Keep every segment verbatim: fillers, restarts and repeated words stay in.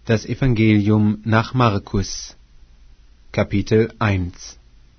Das Evangelium nach Markus, Kapitel eins.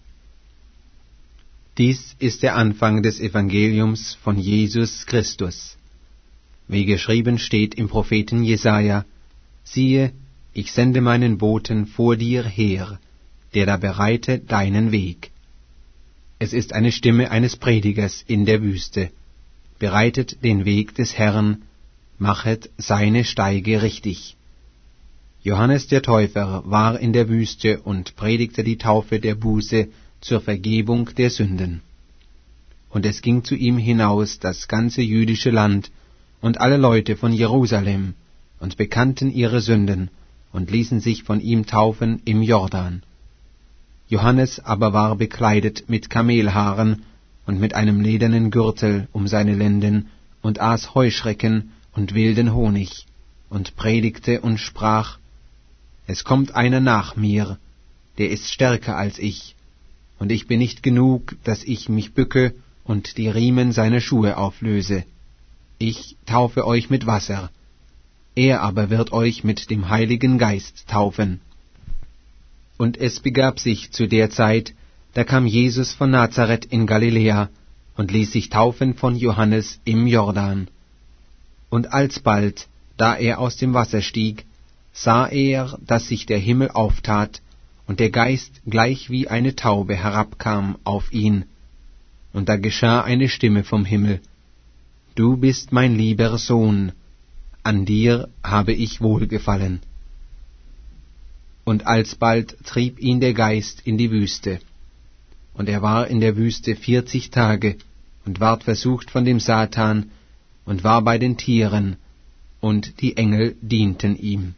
Dies ist der Anfang des Evangeliums von Jesus Christus. Wie geschrieben steht im Propheten Jesaja: Siehe, ich sende meinen Boten vor dir her, der da bereite deinen Weg. Es ist eine Stimme eines Predigers in der Wüste: Bereitet den Weg des Herrn, machet seine Steige richtig. Johannes der Täufer war in der Wüste und predigte die Taufe der Buße zur Vergebung der Sünden. Und es ging zu ihm hinaus das ganze jüdische Land und alle Leute von Jerusalem und bekannten ihre Sünden und ließen sich von ihm taufen im Jordan. Johannes aber war bekleidet mit Kamelhaaren und mit einem ledernen Gürtel um seine Lenden und aß Heuschrecken und wilden Honig und predigte und sprach: Es kommt einer nach mir, der ist stärker als ich, und ich bin nicht genug, dass ich mich bücke und die Riemen seiner Schuhe auflöse. Ich taufe euch mit Wasser, er aber wird euch mit dem Heiligen Geist taufen. Und es begab sich zu der Zeit, da kam Jesus von Nazareth in Galiläa und ließ sich taufen von Johannes im Jordan. Und alsbald, da er aus dem Wasser stieg, sah er, dass sich der Himmel auftat, und der Geist gleich wie eine Taube herabkam auf ihn. Und da geschah eine Stimme vom Himmel: Du bist mein lieber Sohn, an dir habe ich wohlgefallen. Und alsbald trieb ihn der Geist in die Wüste. Und er war in der Wüste vierzig Tage, und ward versucht von dem Satan, und war bei den Tieren, und die Engel dienten ihm.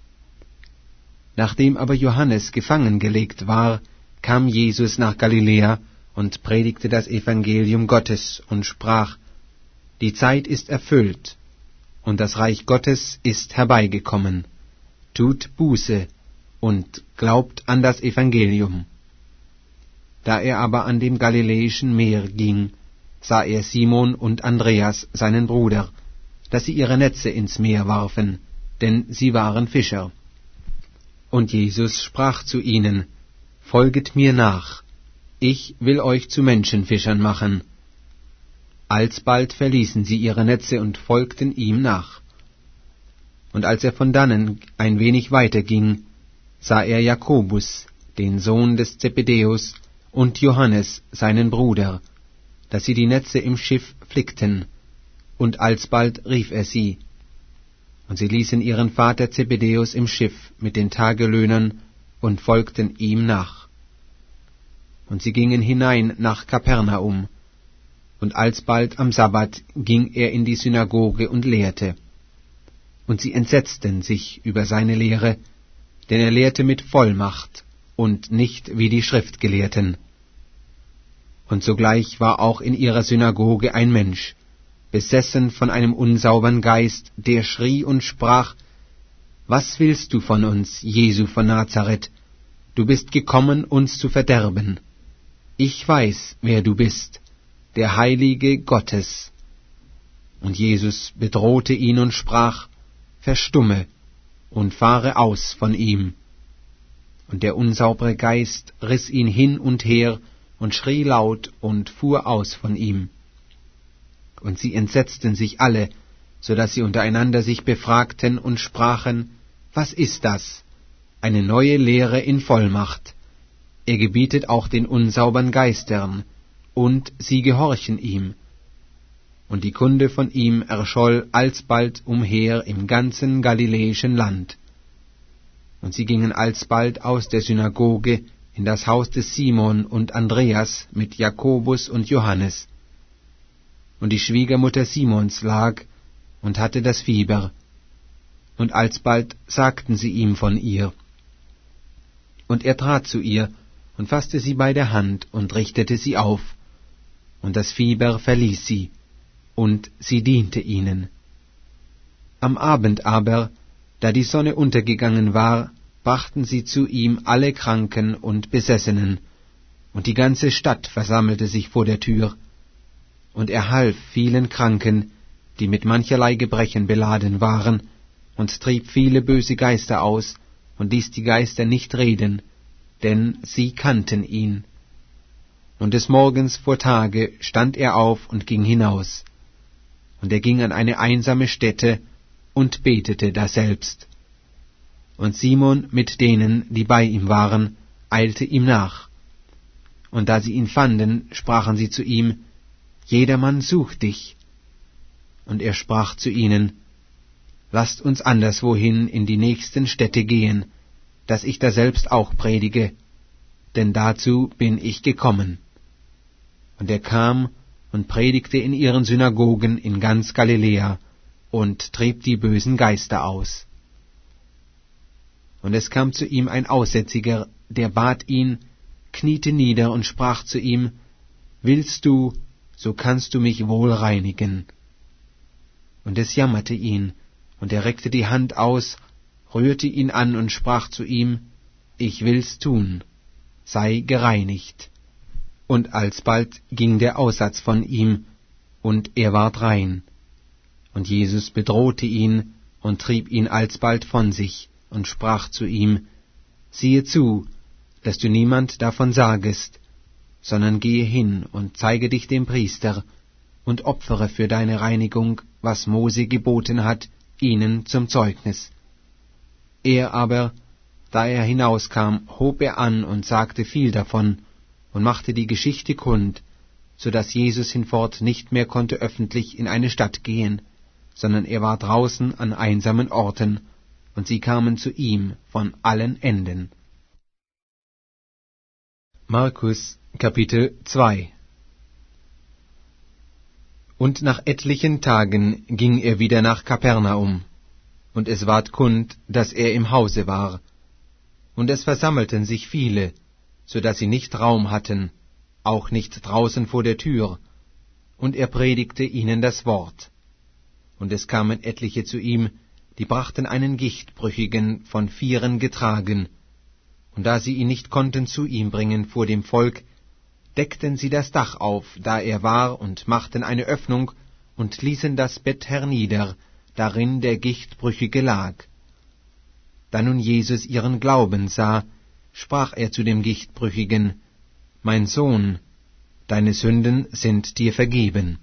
Nachdem aber Johannes gefangen gelegt war, kam Jesus nach Galiläa und predigte das Evangelium Gottes und sprach: Die Zeit ist erfüllt, und das Reich Gottes ist herbeigekommen. Tut Buße und glaubt an das Evangelium. Da er aber an dem Galiläischen Meer ging, sah er Simon und Andreas, seinen Bruder, dass sie ihre Netze ins Meer warfen, denn sie waren Fischer. Und Jesus sprach zu ihnen: Folget mir nach, ich will euch zu Menschenfischern machen. Alsbald verließen sie ihre Netze und folgten ihm nach. Und als er von dannen ein wenig weiter ging, sah er Jakobus, den Sohn des Zebedäus, und Johannes, seinen Bruder, dass sie die Netze im Schiff flickten, und alsbald rief er sie. Und sie ließen ihren Vater Zebedäus im Schiff mit den Tagelöhnern und folgten ihm nach. Und sie gingen hinein nach Kapernaum, und alsbald am Sabbat ging er in die Synagoge und lehrte. Und sie entsetzten sich über seine Lehre, denn er lehrte mit Vollmacht und nicht wie die Schriftgelehrten. Und sogleich war auch in ihrer Synagoge ein Mensch, besessen von einem unsaubern Geist, der schrie und sprach: Was willst du von uns, Jesu von Nazareth? Du bist gekommen, uns zu verderben. Ich weiß, wer du bist, der Heilige Gottes. Und Jesus bedrohte ihn und sprach: Verstumme und fahre aus von ihm. Und der unsaubere Geist riss ihn hin und her und schrie laut und fuhr aus von ihm. Und sie entsetzten sich alle, so dass sie untereinander sich befragten und sprachen: Was ist das? Eine neue Lehre in Vollmacht. Er gebietet auch den unsaubern Geistern, und sie gehorchen ihm. Und die Kunde von ihm erscholl alsbald umher im ganzen galiläischen Land. Und sie gingen alsbald aus der Synagoge in das Haus des Simon und Andreas mit Jakobus und Johannes. Und die Schwiegermutter Simons lag und hatte das Fieber, und alsbald sagten sie ihm von ihr. Und er trat zu ihr und faßte sie bei der Hand und richtete sie auf, und das Fieber verließ sie, und sie diente ihnen. Am Abend aber, da die Sonne untergegangen war, brachten sie zu ihm alle Kranken und Besessenen, und die ganze Stadt versammelte sich vor der Tür. Und er half vielen Kranken, die mit mancherlei Gebrechen beladen waren, und trieb viele böse Geister aus, und ließ die Geister nicht reden, denn sie kannten ihn. Und des Morgens vor Tage stand er auf und ging hinaus. Und er ging an eine einsame Stätte und betete daselbst. Und Simon mit denen, die bei ihm waren, eilte ihm nach. Und da sie ihn fanden, sprachen sie zu ihm, Jedermann sucht dich. Und er sprach zu ihnen, Lasst uns anderswohin in die nächsten Städte gehen, dass ich daselbst auch predige, denn dazu bin ich gekommen. Und er kam und predigte in ihren Synagogen in ganz Galiläa und trieb die bösen Geister aus. Und es kam zu ihm ein Aussätziger, der bat ihn, kniete nieder und sprach zu ihm, Willst du, so kannst du mich wohl reinigen. Und es jammerte ihn, und er reckte die Hand aus, rührte ihn an und sprach zu ihm, Ich will's tun, sei gereinigt. Und alsbald ging der Aussatz von ihm, und er ward rein. Und Jesus bedrohte ihn und trieb ihn alsbald von sich und sprach zu ihm, Siehe zu, dass du niemand davon sagest, sondern gehe hin und zeige dich dem Priester und opfere für deine Reinigung, was Mose geboten hat, ihnen zum Zeugnis. Er aber, da er hinauskam, hob er an und sagte viel davon und machte die Geschichte kund, so dass Jesus hinfort nicht mehr konnte öffentlich in eine Stadt gehen, sondern er war draußen an einsamen Orten, und sie kamen zu ihm von allen Enden. Markus Kapitel zwei. Und nach etlichen Tagen ging er wieder nach Kapernaum, und es ward kund, dass er im Hause war. Und es versammelten sich viele, so dass sie nicht Raum hatten, auch nicht draußen vor der Tür, und er predigte ihnen das Wort. Und es kamen etliche zu ihm, die brachten einen Gichtbrüchigen von Vieren getragen, und da sie ihn nicht konnten zu ihm bringen vor dem Volk, deckten sie das Dach auf, da er war, und machten eine Öffnung, und ließen das Bett hernieder, darin der Gichtbrüchige lag. Da nun Jesus ihren Glauben sah, sprach er zu dem Gichtbrüchigen, Mein Sohn, deine Sünden sind dir vergeben.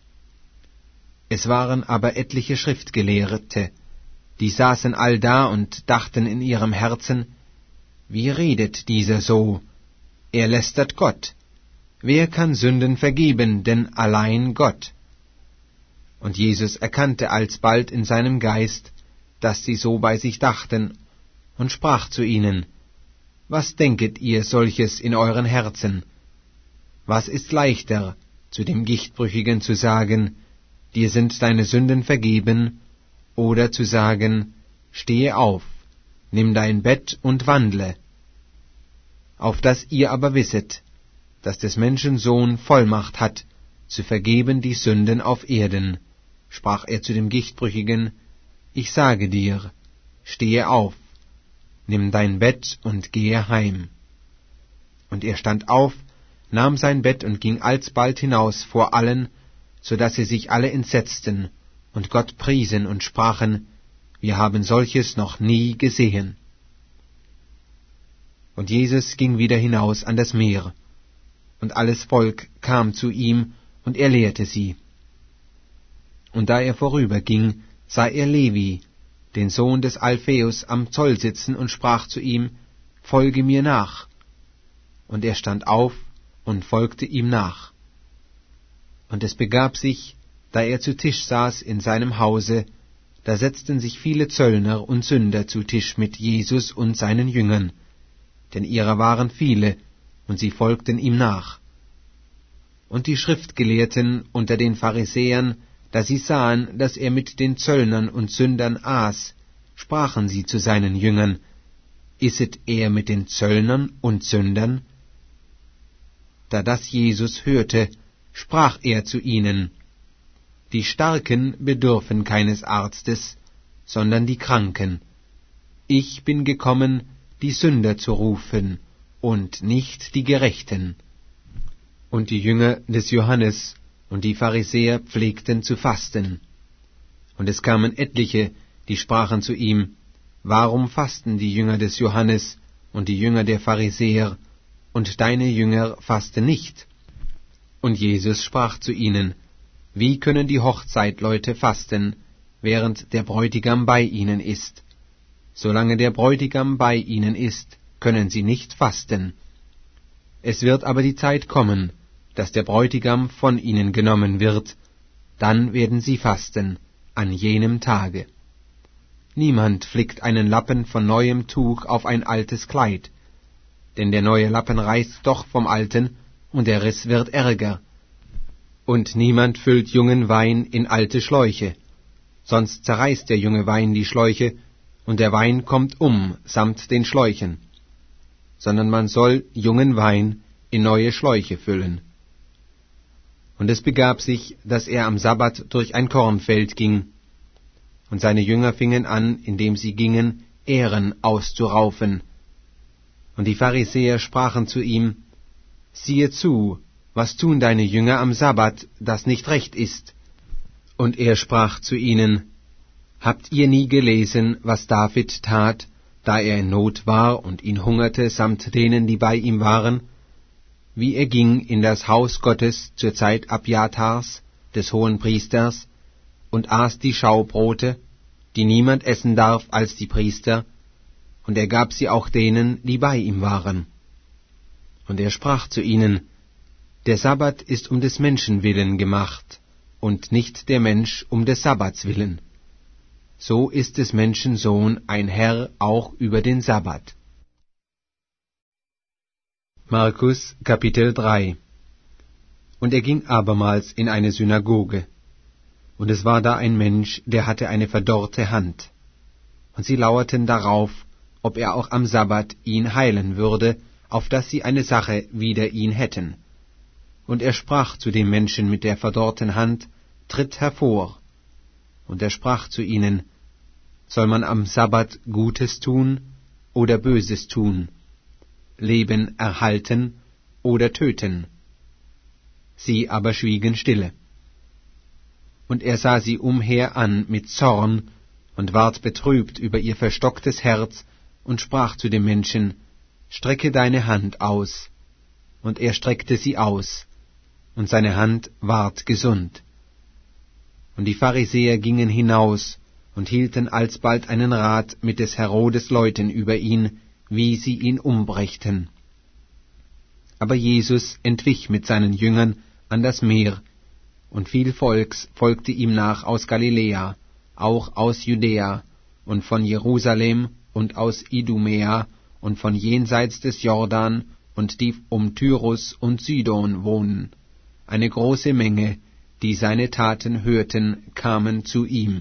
Es waren aber etliche Schriftgelehrte, die saßen allda und dachten in ihrem Herzen, Wie redet dieser so? Er lästert Gott. Wer kann Sünden vergeben, denn allein Gott? Und Jesus erkannte alsbald in seinem Geist, dass sie so bei sich dachten, und sprach zu ihnen, Was denket ihr solches in euren Herzen? Was ist leichter, zu dem Gichtbrüchigen zu sagen, Dir sind deine Sünden vergeben, oder zu sagen, Stehe auf, nimm dein Bett und wandle? Auf dass ihr aber wisset, dass des Menschen Sohn Vollmacht hat, zu vergeben die Sünden auf Erden, sprach er zu dem Gichtbrüchigen, Ich sage dir, stehe auf, nimm dein Bett und gehe heim. Und er stand auf, nahm sein Bett und ging alsbald hinaus vor allen, so dass sie sich alle entsetzten und Gott priesen und sprachen, Wir haben solches noch nie gesehen. Und Jesus ging wieder hinaus an das Meer, und alles Volk kam zu ihm, und er lehrte sie. Und da er vorüberging, sah er Levi, den Sohn des Alpheus, am Zoll sitzen, und sprach zu ihm, Folge mir nach. Und er stand auf und folgte ihm nach. Und es begab sich, da er zu Tisch saß in seinem Hause, da setzten sich viele Zöllner und Sünder zu Tisch mit Jesus und seinen Jüngern, denn ihrer waren viele, und sie folgten ihm nach. Und die Schriftgelehrten unter den Pharisäern, da sie sahen, dass er mit den Zöllnern und Sündern aß, sprachen sie zu seinen Jüngern, Isset er mit den Zöllnern und Sündern? Da das Jesus hörte, sprach er zu ihnen, Die Starken bedürfen keines Arztes, sondern die Kranken. Ich bin gekommen, die Sünder zu rufen, und nicht die Gerechten. Und die Jünger des Johannes und die Pharisäer pflegten zu fasten. Und es kamen etliche, Die sprachen zu ihm: Warum fasten die Jünger des Johannes und die Jünger der Pharisäer, und deine Jünger fasten nicht? Und Jesus sprach zu ihnen: Wie können die Hochzeitleute fasten, während der Bräutigam bei ihnen ist? Solange der Bräutigam bei ihnen ist, können sie nicht fasten. Es wird aber die Zeit kommen, dass der Bräutigam von ihnen genommen wird, dann werden sie fasten, an jenem Tage. Niemand flickt einen Lappen von neuem Tuch auf ein altes Kleid, denn der neue Lappen reißt doch vom alten, und der Riss wird ärger. Und niemand füllt jungen Wein in alte Schläuche, sonst zerreißt der junge Wein die Schläuche, und der Wein kommt um samt den Schläuchen. Sondern man soll jungen Wein in neue Schläuche füllen. Und es begab sich, dass er am Sabbat durch ein Kornfeld ging, und seine Jünger fingen an, indem sie gingen, Ähren auszuraufen. Und die Pharisäer sprachen zu ihm: Siehe zu, was tun deine Jünger am Sabbat, das nicht recht ist? Und er sprach zu ihnen: Habt ihr nie gelesen, was David tat, da er in Not war und ihn hungerte samt denen, die bei ihm waren? Wie er ging in das Haus Gottes zur Zeit Abjatars, des Hohenpriesters, und aß die Schaubrote, die niemand essen darf als die Priester, und er gab sie auch denen, die bei ihm waren. Und er sprach zu ihnen: Der Sabbat ist um des Menschen willen gemacht, und nicht der Mensch um des Sabbats willen. So ist des Menschen Sohn ein Herr auch über den Sabbat. Markus Kapitel drei. Und er ging abermals in eine Synagoge, und es war da ein Mensch, der hatte eine verdorrte Hand. Und sie lauerten darauf, ob er auch am Sabbat ihn heilen würde, auf dass sie eine Sache wider ihn hätten. Und er sprach zu dem Menschen mit der verdorrten Hand: Tritt hervor. Und er sprach zu ihnen: Soll man am Sabbat Gutes tun oder Böses tun? Leben erhalten oder töten? Sie aber schwiegen stille. Und er sah sie umher an mit Zorn und ward betrübt über ihr verstocktes Herz und sprach zu dem Menschen: Strecke deine Hand aus. Und er streckte sie aus, und seine Hand ward gesund. Und die Pharisäer gingen hinaus und hielten alsbald einen Rat mit des Herodes Leuten über ihn, wie sie ihn umbrächten. Aber Jesus entwich mit seinen Jüngern an das Meer, und viel Volks folgte ihm nach aus Galiläa, auch aus Judäa und von Jerusalem und aus Idumäa und von jenseits des Jordan und die um Tyrus und Sidon wohnen. Eine große Menge, die seine Taten hörten, kamen zu ihm.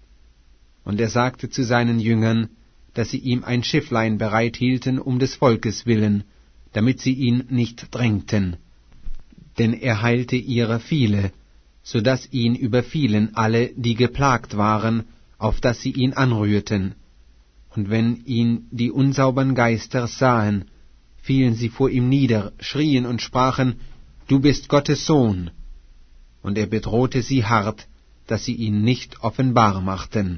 Und er sagte zu seinen Jüngern, dass sie ihm ein Schifflein bereit hielten um des Volkes willen, damit sie ihn nicht drängten. Denn er heilte ihrer viele, so daß ihn überfielen alle, die geplagt waren, auf dass sie ihn anrührten. Und wenn ihn die unsaubern Geister sahen, fielen sie vor ihm nieder, schrien und sprachen: Du bist Gottes Sohn. Und er bedrohte sie hart, dass sie ihn nicht offenbar machten.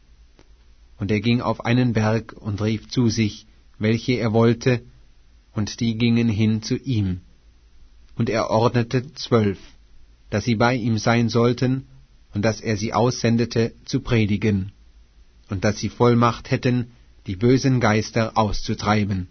Und er ging auf einen Berg und rief zu sich, welche er wollte, und die gingen hin zu ihm. Und er ordnete zwölf, dass sie bei ihm sein sollten, und dass er sie aussendete zu predigen, und dass sie Vollmacht hätten, die bösen Geister auszutreiben.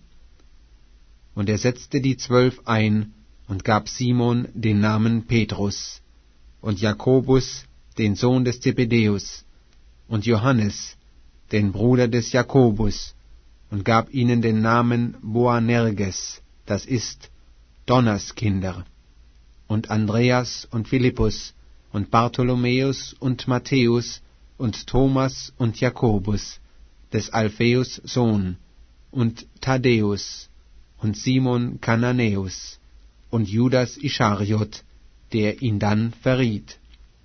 Und er setzte die Zwölf ein und gab Simon den Namen Petrus, und Jakobus, den Sohn des Zebedäus, und Johannes, den Bruder des Jakobus, und gab ihnen den Namen Boanerges, das ist Donnerskinder, und Andreas und Philippus, und Bartholomäus und Matthäus, und Thomas und Jakobus, des Alpheus Sohn, und Thaddäus, und Simon Kananäus, und Judas Ischariot, der ihn dann verriet.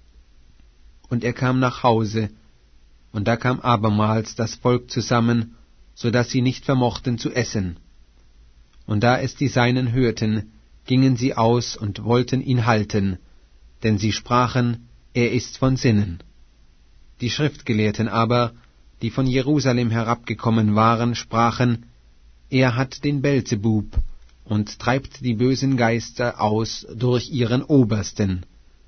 Und er kam nach Hause, und da kam abermals das Volk zusammen, so daß sie nicht vermochten zu essen. Und da es die Seinen hörten, gingen sie aus und wollten ihn halten, denn sie sprachen, er ist von Sinnen. Die Schriftgelehrten aber die von Jerusalem herabgekommen waren, sprachen, er hat den Belzebub und treibt die bösen Geister aus durch ihren Obersten.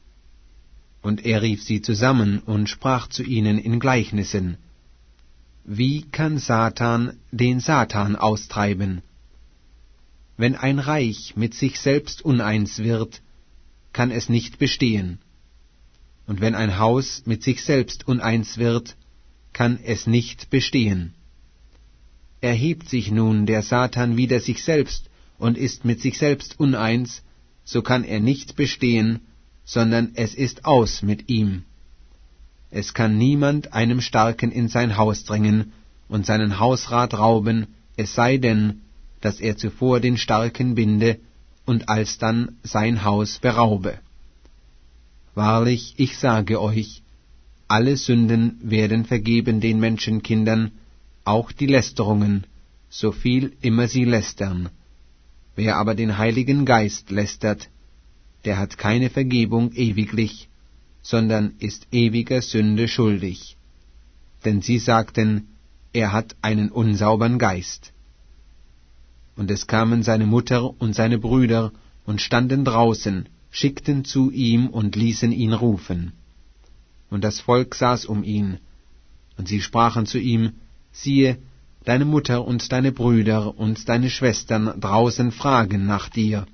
Und er rief sie zusammen und sprach zu ihnen in Gleichnissen, wie kann Satan den Satan austreiben? Wenn ein Reich mit sich selbst uneins wird, kann es nicht bestehen. Und wenn ein Haus mit sich selbst uneins wird, kann es nicht bestehen. Erhebt sich nun der Satan wider sich selbst und ist mit sich selbst uneins, so kann er nicht bestehen, sondern es ist aus mit ihm. Es kann niemand einem Starken in sein Haus drängen und seinen Hausrat rauben, es sei denn, dass er zuvor den Starken binde und alsdann sein Haus beraube. Wahrlich, ich sage euch, alle Sünden werden vergeben den Menschenkindern, auch die Lästerungen, so viel immer sie lästern. Wer aber den Heiligen Geist lästert, der hat keine Vergebung ewiglich, sondern ist ewiger Sünde schuldig. Denn sie sagten, er hat einen unsaubern Geist. Und es kamen seine Mutter und seine Brüder und standen draußen, schickten zu ihm und ließen ihn rufen. Und das Volk saß um ihn, und sie sprachen zu ihm, siehe, deine Mutter und deine Brüder und deine Schwestern draußen fragen nach dir.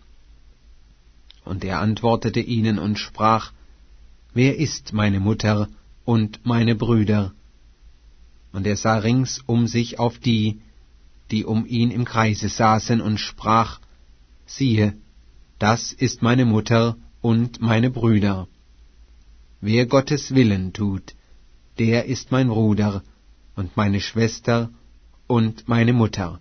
Und er antwortete ihnen und sprach, wer ist meine Mutter und meine Brüder? Und er sah rings um sich auf die, die um ihn im Kreise saßen, und sprach, siehe, das ist meine Mutter und meine Brüder. Wer Gottes Willen tut, der ist mein Bruder und meine Schwester und meine Mutter.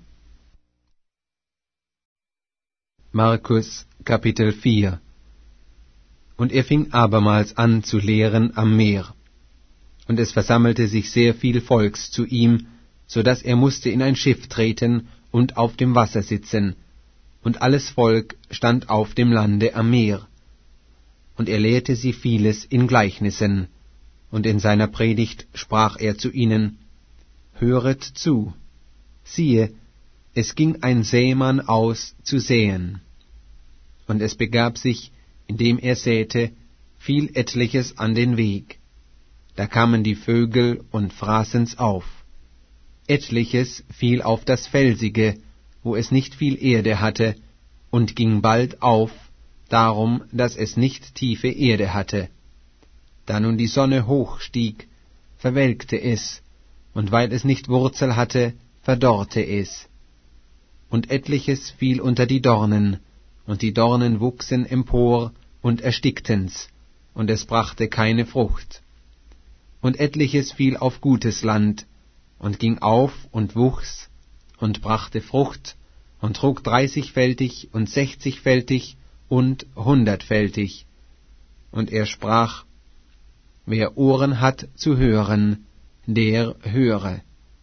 Markus Kapitel vier. Und er fing abermals an zu lehren am Meer. Und es versammelte sich sehr viel Volks zu ihm, so daß er musste in ein Schiff treten und auf dem Wasser sitzen, und alles Volk stand auf dem Lande am Meer. Und er lehrte sie vieles in Gleichnissen, und in seiner Predigt sprach er zu ihnen, höret zu, siehe, es ging ein Sämann aus zu säen. Und es begab sich, indem er säte, fiel etliches an den Weg. Da kamen die Vögel und fraßen's auf. Etliches fiel auf das Felsige, wo es nicht viel Erde hatte, und ging bald auf, darum, dass es nicht tiefe Erde hatte. Da nun die Sonne hoch stieg, verwelkte es, und weil es nicht Wurzel hatte, verdorrte es. Und etliches fiel unter die Dornen, und die Dornen wuchsen empor und erstickten's, und es brachte keine Frucht. Und etliches fiel auf gutes Land, und ging auf und wuchs, und brachte Frucht, und trug dreißigfältig und sechzigfältig und hundertfältig. Und er sprach, wer Ohren hat zu hören, der höre.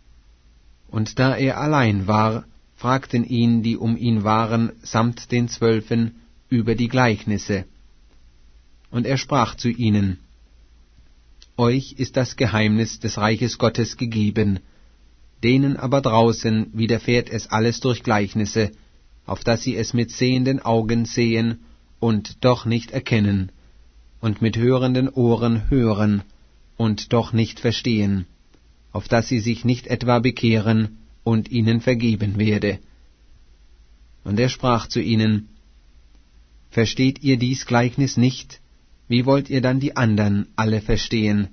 Und da er allein war, fragten ihn, die um ihn waren, samt den Zwölfen, über die Gleichnisse. Und er sprach zu ihnen, euch ist das Geheimnis des Reiches Gottes gegeben, denen aber draußen widerfährt es alles durch Gleichnisse, auf dass sie es mit sehenden Augen sehen und doch nicht erkennen, und mit hörenden Ohren hören und doch nicht verstehen, auf dass sie sich nicht etwa bekehren und ihnen vergeben werde. Und er sprach zu ihnen, versteht ihr dies Gleichnis nicht? Wie wollt ihr dann die andern alle verstehen?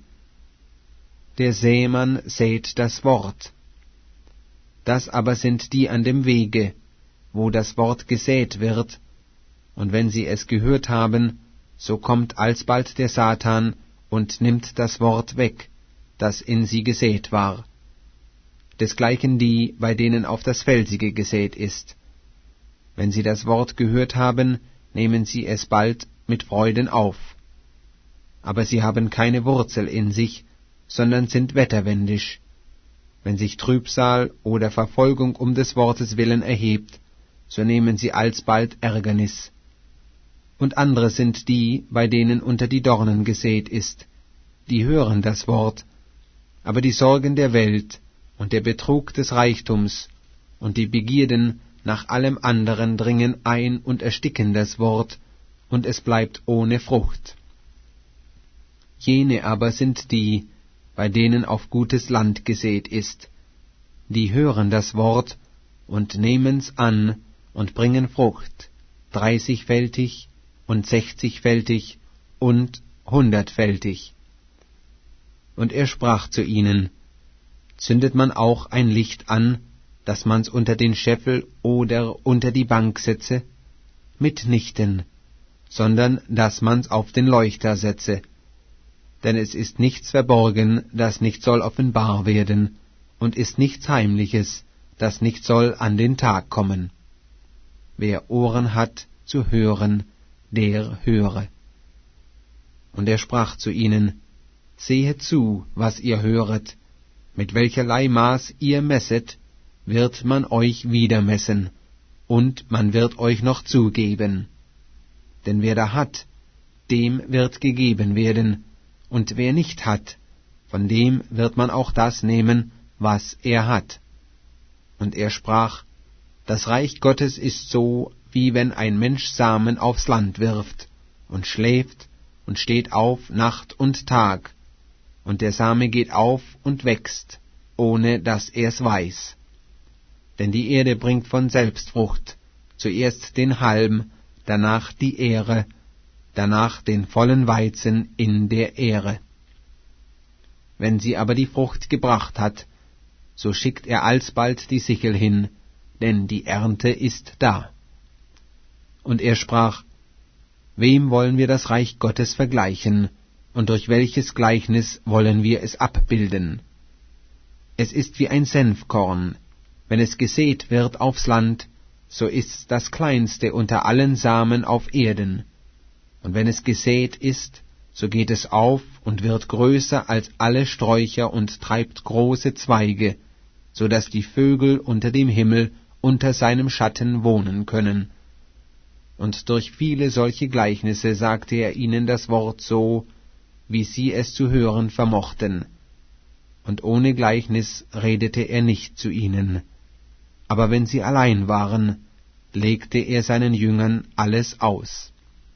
Der Sämann sät das Wort. Das aber sind die an dem Wege, wo das Wort gesät wird, und wenn sie es gehört haben, so kommt alsbald der Satan und nimmt das Wort weg, das in sie gesät war. Desgleichen die, bei denen auf das Felsige gesät ist. Wenn sie das Wort gehört haben, nehmen sie es bald mit Freuden auf. Aber sie haben keine Wurzel in sich, sondern sind wetterwendisch. Wenn sich Trübsal oder Verfolgung um des Wortes willen erhebt, so nehmen sie alsbald Ärgernis. Und andere sind die, bei denen unter die Dornen gesät ist, die hören das Wort, aber die Sorgen der Welt und der Betrug des Reichtums und die Begierden nach allem anderen dringen ein und ersticken das Wort, und es bleibt ohne Frucht. Jene aber sind die, bei denen auf gutes Land gesät ist, die hören das Wort und nehmen's an und bringen Frucht, dreißigfältig und sechzigfältig und hundertfältig. Und er sprach zu ihnen, zündet man auch ein Licht an, dass man's unter den Scheffel oder unter die Bank setze? Mitnichten, sondern dass man's auf den Leuchter setze. Denn es ist nichts verborgen, das nicht soll offenbar werden, und ist nichts Heimliches, das nicht soll an den Tag kommen. Wer Ohren hat zu hören, der höre. Und er sprach zu ihnen, sehet zu, was ihr höret, mit welcherlei Maß ihr messet, wird man euch wieder messen, und man wird euch noch zugeben. Denn wer da hat, dem wird gegeben werden, und wer nicht hat, von dem wird man auch das nehmen, was er hat. Und er sprach, das Reich Gottes ist so, wie wenn ein Mensch Samen aufs Land wirft, und schläft, und steht auf Nacht und Tag, und der Same geht auf und wächst, ohne dass er's weiß. Denn die Erde bringt von selbst Frucht, zuerst den Halm, danach die Ähre, danach den vollen Weizen in der Ähre. Wenn sie aber die Frucht gebracht hat, so schickt er alsbald die Sichel hin, denn die Ernte ist da. Und er sprach, wem wollen wir das Reich Gottes vergleichen, und durch welches Gleichnis wollen wir es abbilden? Es ist wie ein Senfkorn, wenn es gesät wird aufs Land, so ist's das kleinste unter allen Samen auf Erden. Und wenn es gesät ist, so geht es auf und wird größer als alle Sträucher und treibt große Zweige, so dass die Vögel unter dem Himmel unter seinem Schatten wohnen können. Und durch viele solche Gleichnisse sagte er ihnen das Wort so, wie sie es zu hören vermochten. Und ohne Gleichnis redete er nicht zu ihnen. Aber wenn sie allein waren, legte er seinen Jüngern alles aus.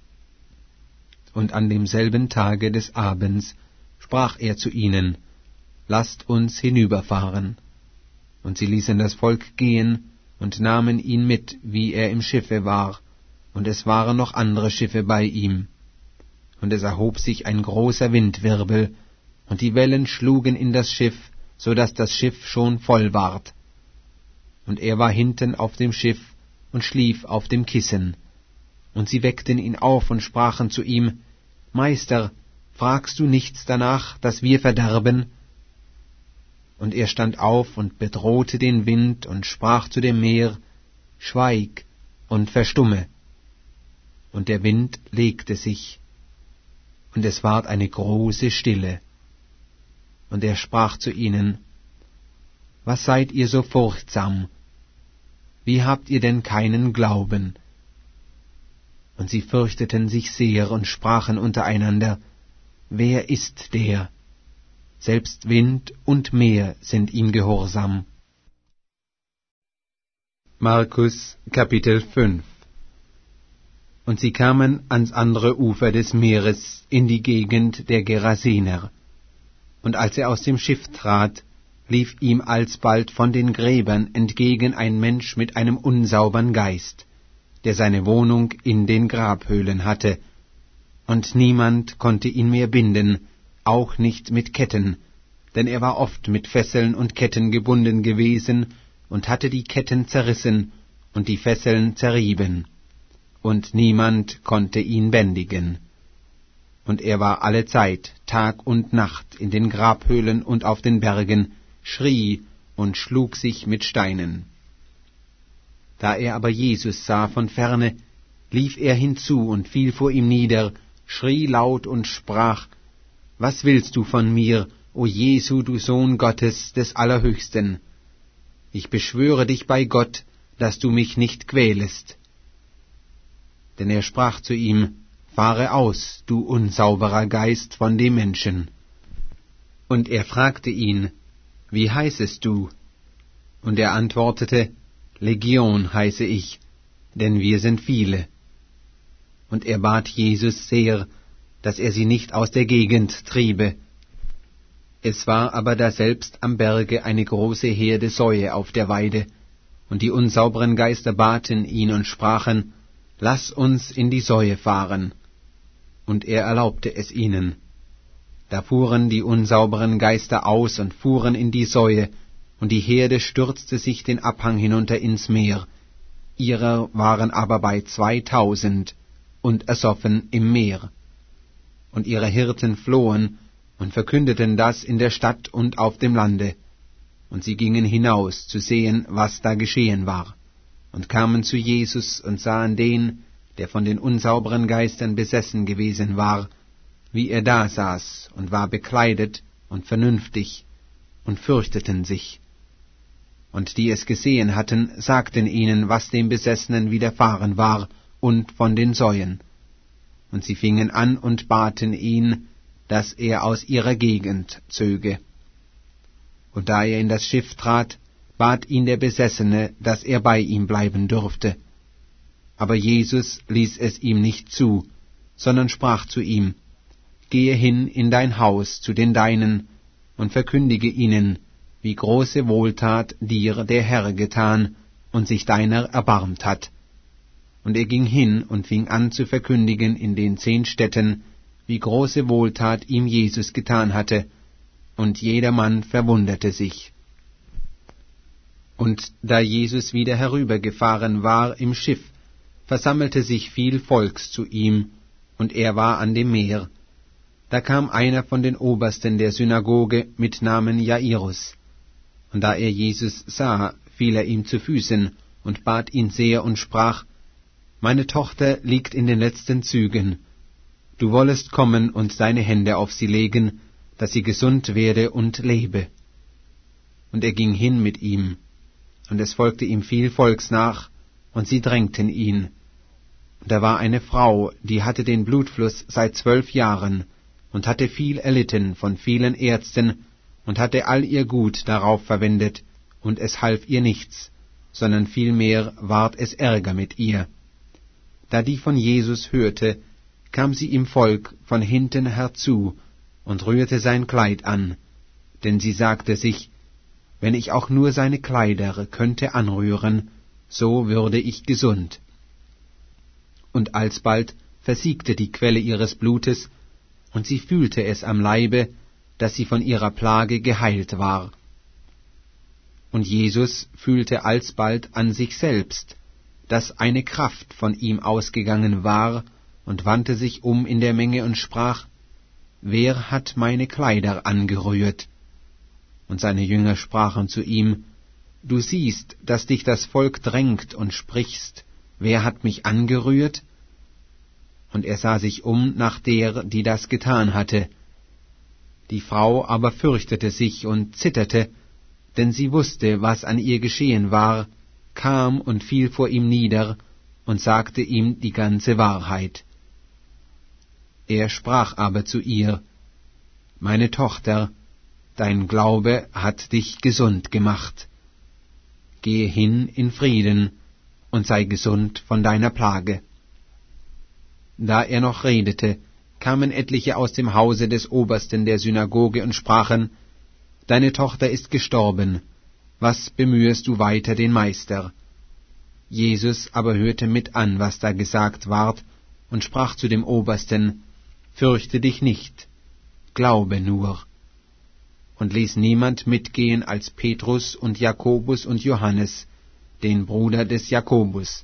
Und an demselben Tage des Abends sprach er zu ihnen, lasst uns hinüberfahren. Und sie ließen das Volk gehen und nahmen ihn mit, wie er im Schiffe war, und es waren noch andere Schiffe bei ihm. Und es erhob sich ein großer Windwirbel, und die Wellen schlugen in das Schiff, so daß das Schiff schon voll ward. Und er war hinten auf dem Schiff und schlief auf dem Kissen. Und sie weckten ihn auf und sprachen zu ihm, Meister, fragst du nichts danach, dass wir verderben? Und er stand auf und bedrohte den Wind und sprach zu dem Meer, Schweig und verstumme. Und der Wind legte sich, und es ward eine große Stille. Und er sprach zu ihnen, was seid ihr so furchtsam? Wie habt ihr denn keinen Glauben? Und sie fürchteten sich sehr und sprachen untereinander, wer ist der? Selbst Wind und Meer sind ihm gehorsam. Markus Kapitel fünf. Und sie kamen ans andere Ufer des Meeres, in die Gegend der Gerasener. Und als er aus dem Schiff trat, lief ihm alsbald von den Gräbern entgegen ein Mensch mit einem unsaubern Geist, der seine Wohnung in den Grabhöhlen hatte, und niemand konnte ihn mehr binden, auch nicht mit Ketten, denn er war oft mit Fesseln und Ketten gebunden gewesen und hatte die Ketten zerrissen und die Fesseln zerrieben, und niemand konnte ihn bändigen. Und er war allezeit, Tag und Nacht, in den Grabhöhlen und auf den Bergen, schrie und schlug sich mit Steinen. Da er aber Jesus sah von ferne, lief er hinzu und fiel vor ihm nieder, schrie laut und sprach, Was willst du von mir, o Jesu, du Sohn Gottes des Allerhöchsten? Ich beschwöre dich bei Gott, dass du mich nicht quälest. Denn er sprach zu ihm, Fahre aus, du unsauberer Geist von dem Menschen. Und er fragte ihn, »Wie heißest du?« Und er antwortete, »Legion heiße ich, denn wir sind viele.« Und er bat Jesus sehr, dass er sie nicht aus der Gegend triebe. Es war aber daselbst am Berge eine große Herde Säue auf der Weide, und die unsauberen Geister baten ihn und sprachen, »Lass uns in die Säue fahren.« Und er erlaubte es ihnen. Da fuhren die unsauberen Geister aus und fuhren in die Säue, und die Herde stürzte sich den Abhang hinunter ins Meer. Ihrer waren aber bei zweitausend und ersoffen im Meer. Und ihre Hirten flohen und verkündeten das in der Stadt und auf dem Lande. Und sie gingen hinaus zu sehen, was da geschehen war, und kamen zu Jesus und sahen den, der von den unsauberen Geistern besessen gewesen war, wie er da saß und war bekleidet und vernünftig, und fürchteten sich. Und die es gesehen hatten, sagten ihnen, was dem Besessenen widerfahren war, und von den Säuen. Und sie fingen an und baten ihn, dass er aus ihrer Gegend zöge. Und da er in das Schiff trat, bat ihn der Besessene, dass er bei ihm bleiben dürfte. Aber Jesus ließ es ihm nicht zu, sondern sprach zu ihm, »Gehe hin in dein Haus zu den Deinen und verkündige ihnen, wie große Wohltat dir der Herr getan und sich deiner erbarmt hat.« Und er ging hin und fing an zu verkündigen in den zehn Städten, wie große Wohltat ihm Jesus getan hatte, und jedermann verwunderte sich. Und da Jesus wieder herübergefahren war im Schiff, versammelte sich viel Volks zu ihm, und er war an dem Meer. Da kam einer von den Obersten der Synagoge mit Namen Jairus. Und da er Jesus sah, fiel er ihm zu Füßen und bat ihn sehr und sprach, »Meine Tochter liegt in den letzten Zügen. Du wollest kommen und deine Hände auf sie legen, dass sie gesund werde und lebe.« Und er ging hin mit ihm, und es folgte ihm viel Volks nach, und sie drängten ihn. Und da war eine Frau, die hatte den Blutfluss seit zwölf Jahren, und hatte viel erlitten von vielen Ärzten, und hatte all ihr Gut darauf verwendet, und es half ihr nichts, sondern vielmehr ward es Ärger mit ihr. Da die von Jesus hörte, kam sie im Volk von hinten herzu und rührte sein Kleid an, denn sie sagte sich, wenn ich auch nur seine Kleider könnte anrühren, so würde ich gesund. Und alsbald versiegte die Quelle ihres Blutes, und sie fühlte es am Leibe, dass sie von ihrer Plage geheilt war. Und Jesus fühlte alsbald an sich selbst, dass eine Kraft von ihm ausgegangen war, und wandte sich um in der Menge und sprach, »Wer hat meine Kleider angerührt?« Und seine Jünger sprachen zu ihm, »Du siehst, dass dich das Volk drängt und sprichst, wer hat mich angerührt?« Und er sah sich um nach der, die das getan hatte. Die Frau aber fürchtete sich und zitterte, denn sie wusste, was an ihr geschehen war, kam und fiel vor ihm nieder und sagte ihm die ganze Wahrheit. Er sprach aber zu ihr, »Meine Tochter, dein Glaube hat dich gesund gemacht. Gehe hin in Frieden und sei gesund von deiner Plage.« Da er noch redete, kamen etliche aus dem Hause des Obersten der Synagoge und sprachen, »Deine Tochter ist gestorben, was bemühest du weiter den Meister?« Jesus aber hörte mit an, was da gesagt ward, und sprach zu dem Obersten, »Fürchte dich nicht, glaube nur.« Und ließ niemand mitgehen als Petrus und Jakobus und Johannes, den Bruder des Jakobus.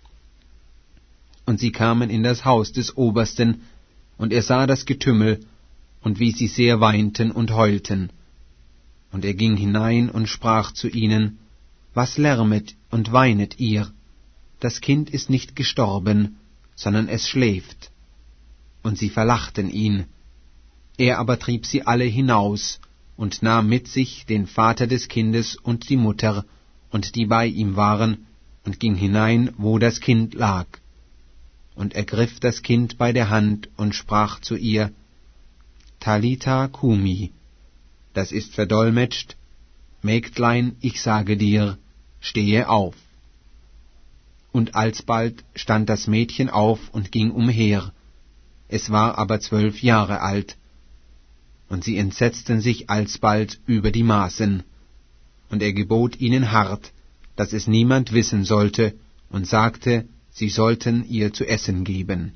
Und sie kamen in das Haus des Obersten, und er sah das Getümmel, und wie sie sehr weinten und heulten. Und er ging hinein und sprach zu ihnen, »Was lärmet und weinet ihr? Das Kind ist nicht gestorben, sondern es schläft.« Und sie verlachten ihn. Er aber trieb sie alle hinaus, und nahm mit sich den Vater des Kindes und die Mutter, und die bei ihm waren, und ging hinein, wo das Kind lag. Und ergriff das Kind bei der Hand und sprach zu ihr, »Talitha cumi«, das ist verdolmetscht: Mägdlein, ich sage dir, stehe auf. Und alsbald stand das Mädchen auf und ging umher. Es war aber zwölf Jahre alt. Und sie entsetzten sich alsbald über die Maßen. Und er gebot ihnen hart, dass es niemand wissen sollte, und sagte, sie sollten ihr zu essen geben.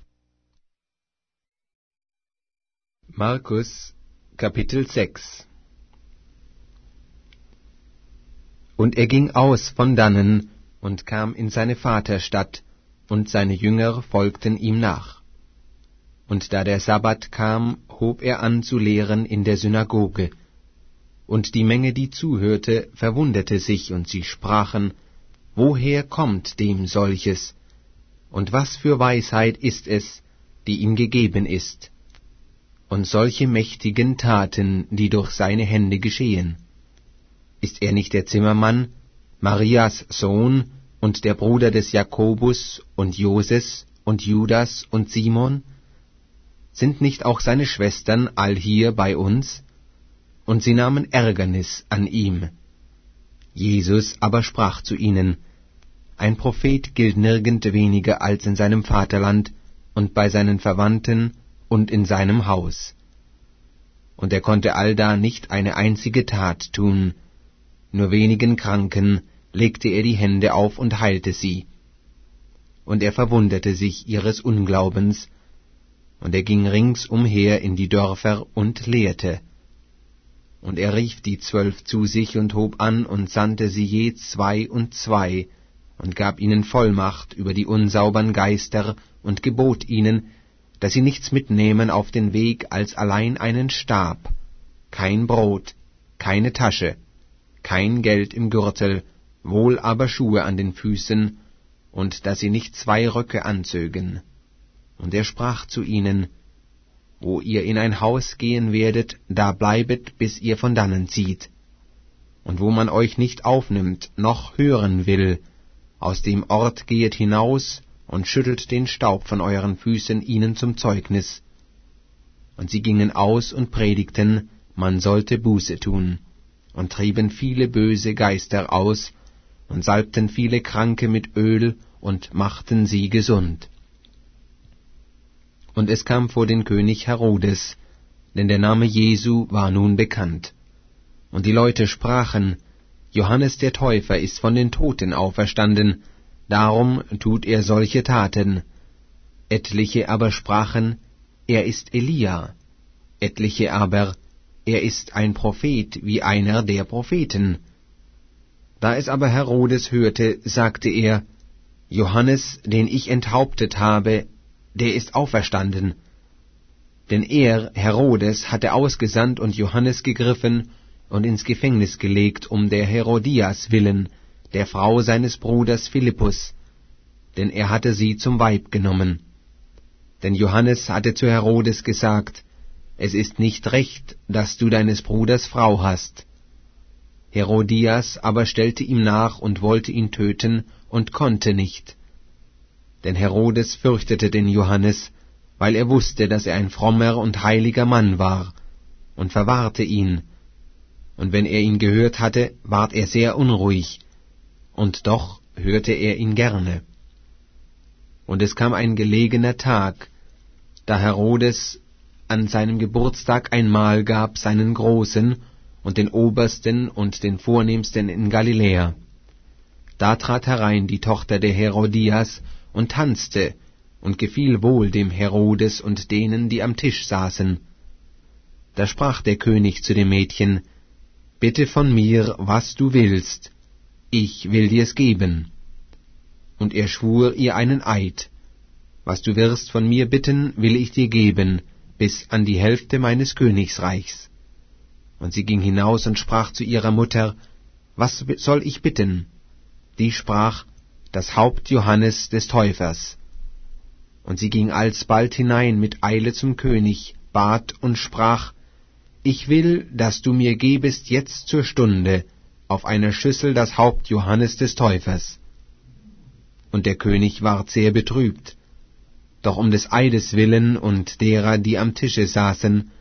Markus, Kapitel sechs. Und er ging aus von dannen und kam in seine Vaterstadt, und seine Jünger folgten ihm nach. Und da der Sabbat kam, hob er an zu lehren in der Synagoge. Und die Menge, die zuhörte, verwunderte sich, und sie sprachen, woher kommt dem solches? Und was für Weisheit ist es, die ihm gegeben ist? Und solche mächtigen Taten, die durch seine Hände geschehen. Ist er nicht der Zimmermann, Marias Sohn, und der Bruder des Jakobus und Joses und Judas und Simon? Sind nicht auch seine Schwestern allhier bei uns? Und sie nahmen Ärgernis an ihm. Jesus aber sprach zu ihnen, ein Prophet gilt nirgend weniger als in seinem Vaterland und bei seinen Verwandten und in seinem Haus. Und er konnte allda nicht eine einzige Tat tun, nur wenigen Kranken legte er die Hände auf und heilte sie. Und er verwunderte sich ihres Unglaubens, und er ging ringsumher in die Dörfer und lehrte. Und er rief die Zwölf zu sich und hob an und sandte sie je zwei und zwei, und gab ihnen Vollmacht über die unsaubern Geister, und gebot ihnen, dass sie nichts mitnehmen auf den Weg als allein einen Stab, kein Brot, keine Tasche, kein Geld im Gürtel, wohl aber Schuhe an den Füßen, und dass sie nicht zwei Röcke anzögen. Und er sprach zu ihnen, wo ihr in ein Haus gehen werdet, da bleibet, bis ihr von dannen zieht. Und wo man euch nicht aufnimmt, noch hören will, aus dem Ort gehet hinaus und schüttelt den Staub von euren Füßen ihnen zum Zeugnis. Und sie gingen aus und predigten, man sollte Buße tun, und trieben viele böse Geister aus, und salbten viele Kranke mit Öl, und machten sie gesund. Und es kam vor den König Herodes, denn der Name Jesu war nun bekannt. Und die Leute sprachen, Johannes der Täufer ist von den Toten auferstanden, darum tut er solche Taten. Etliche aber sprachen, er ist Elia. Etliche aber, er ist ein Prophet wie einer der Propheten. Da es aber Herodes hörte, sagte er, Johannes, den ich enthauptet habe, der ist auferstanden. Denn er, Herodes, hatte ausgesandt und Johannes gegriffen und ins Gefängnis gelegt, um der Herodias willen, der Frau seines Bruders Philippus, denn er hatte sie zum Weib genommen. Denn Johannes hatte zu Herodes gesagt, es ist nicht recht, dass du deines Bruders Frau hast. Herodias aber stellte ihm nach und wollte ihn töten und konnte nicht. Denn Herodes fürchtete den Johannes, weil er wusste, dass er ein frommer und heiliger Mann war, und verwahrte ihn. Und wenn er ihn gehört hatte, ward er sehr unruhig, und doch hörte er ihn gerne. Und es kam ein gelegener Tag, da Herodes an seinem Geburtstag ein Mahl gab seinen Großen und den Obersten und den Vornehmsten in Galiläa. Da trat herein die Tochter der Herodias und tanzte und gefiel wohl dem Herodes und denen, die am Tisch saßen. Da sprach der König zu dem Mädchen, Bitte von mir, was du willst, ich will dir's geben. Und er schwur ihr einen Eid, was du wirst von mir bitten, will ich dir geben, bis an die Hälfte meines Königsreichs. Und sie ging hinaus und sprach zu ihrer Mutter, Was soll ich bitten? Die sprach, das Haupt Johannes des Täufers. Und sie ging alsbald hinein mit Eile zum König, bat und sprach, Ich will, dass du mir gebest jetzt zur Stunde auf einer Schüssel das Haupt Johannes des Täufers. Und der König ward sehr betrübt. Doch um des Eides willen und derer, die am Tische saßen,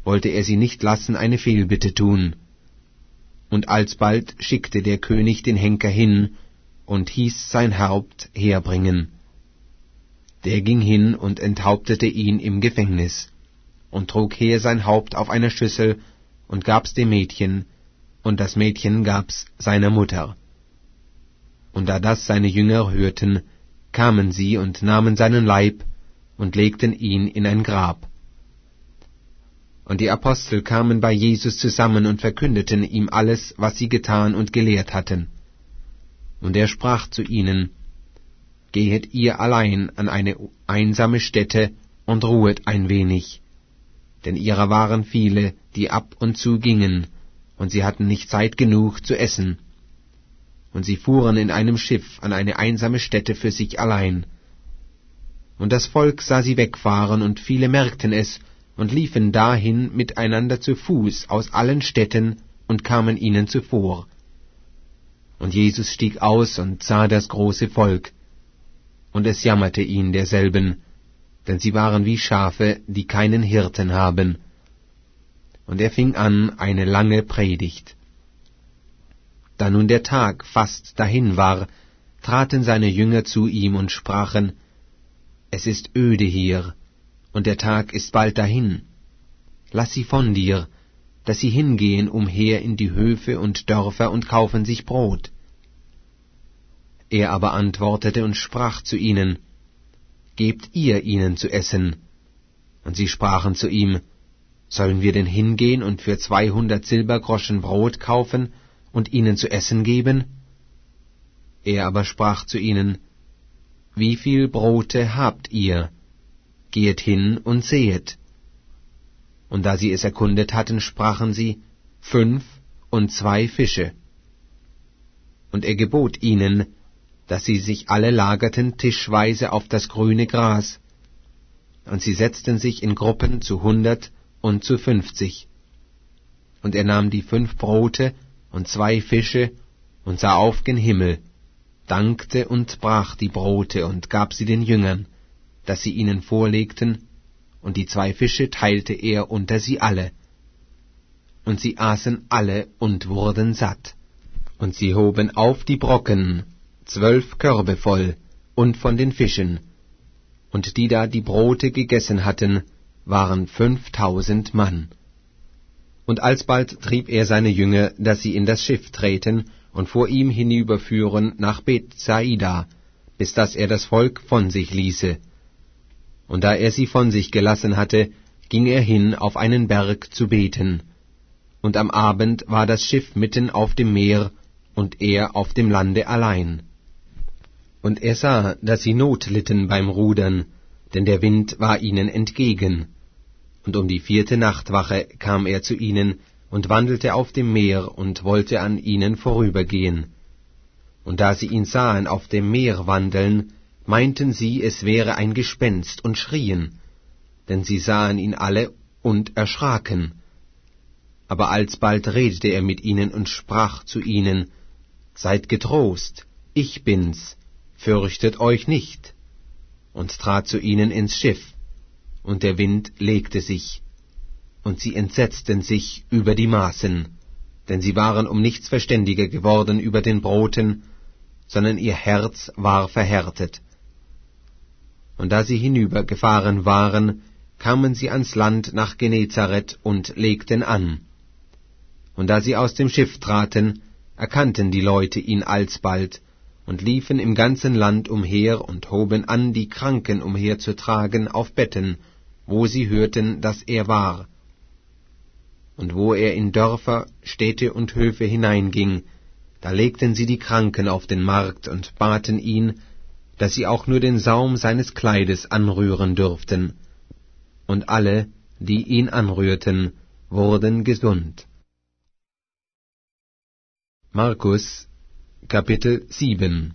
wollte er sie nicht lassen eine Fehlbitte tun. Und alsbald schickte der König den Henker hin und hieß sein Haupt herbringen. Der ging hin und enthauptete ihn im Gefängnis und trug her sein Haupt auf einer Schüssel und gab's dem Mädchen, und das Mädchen gab's seiner Mutter. Und da das seine Jünger hörten, kamen sie und nahmen seinen Leib und legten ihn in ein Grab. Und die Apostel kamen bei Jesus zusammen und verkündeten ihm alles, was sie getan und gelehrt hatten. Und er sprach zu ihnen: Gehet ihr allein an eine einsame Stätte und ruhet ein wenig. Denn ihrer waren viele, die ab und zu gingen, und sie hatten nicht Zeit genug zu essen. Und sie fuhren in einem Schiff an eine einsame Stätte für sich allein. Und das Volk sah sie wegfahren, und viele merkten es, und liefen dahin miteinander zu Fuß aus allen Städten und kamen ihnen zuvor. Und Jesus stieg aus und sah das große Volk, und es jammerte ihn derselben, denn sie waren wie Schafe, die keinen Hirten haben. Und er fing an eine lange Predigt. Da nun der Tag fast dahin war, traten seine Jünger zu ihm und sprachen: Es ist öde hier, und der Tag ist bald dahin. Lass sie von dir, dass sie hingehen umher in die Höfe und Dörfer und kaufen sich Brot. Er aber antwortete und sprach zu ihnen: Gebt ihr ihnen zu essen. Und sie sprachen zu ihm: Sollen wir denn hingehen und für zweihundert Silbergroschen Brot kaufen und ihnen zu essen geben? Er aber sprach zu ihnen: Wie viel Brote habt ihr? Gehet hin und sehet. Und da sie es erkundet hatten, sprachen sie: Fünf und zwei Fische. Und er gebot ihnen, dass sie sich alle lagerten tischweise auf das grüne Gras, und sie setzten sich in Gruppen zu hundert und zu fünfzig. Und er nahm die fünf Brote und zwei Fische und sah auf gen Himmel, dankte und brach die Brote und gab sie den Jüngern, dass sie ihnen vorlegten, und die zwei Fische teilte er unter sie alle. Und sie aßen alle und wurden satt. Und sie hoben auf die Brocken, zwölf Körbe voll, und von den Fischen. Und die da die Brote gegessen hatten, waren fünftausend Mann. Und alsbald trieb er seine Jünger, dass sie in das Schiff treten und vor ihm hinüberführen nach Bethsaida, bis dass er das Volk von sich ließe. Und da er sie von sich gelassen hatte, ging er hin auf einen Berg zu beten. Und am Abend war das Schiff mitten auf dem Meer, und er auf dem Lande allein. Und er sah, dass sie Not litten beim Rudern, denn der Wind war ihnen entgegen. Und um die vierte Nachtwache kam er zu ihnen und wandelte auf dem Meer und wollte an ihnen vorübergehen. Und da sie ihn sahen auf dem Meer wandeln, meinten sie, es wäre ein Gespenst, und schrien, denn sie sahen ihn alle und erschraken. Aber alsbald redete er mit ihnen und sprach zu ihnen: Seid getrost, ich bin's, fürchtet euch nicht. Und trat zu ihnen ins Schiff, und der Wind legte sich, und sie entsetzten sich über die Maßen, denn sie waren um nichts verständiger geworden über den Broten, sondern ihr Herz war verhärtet. Und da sie hinübergefahren waren, kamen sie ans Land nach Genezareth und legten an. Und da sie aus dem Schiff traten, erkannten die Leute ihn alsbald, und liefen im ganzen Land umher und hoben an, die Kranken umherzutragen auf Betten, wo sie hörten, dass er war. Und wo er in Dörfer, Städte und Höfe hineinging, da legten sie die Kranken auf den Markt und baten ihn, dass sie auch nur den Saum seines Kleides anrühren dürften. Und alle, die ihn anrührten, wurden gesund. Markus, Kapitel sieben.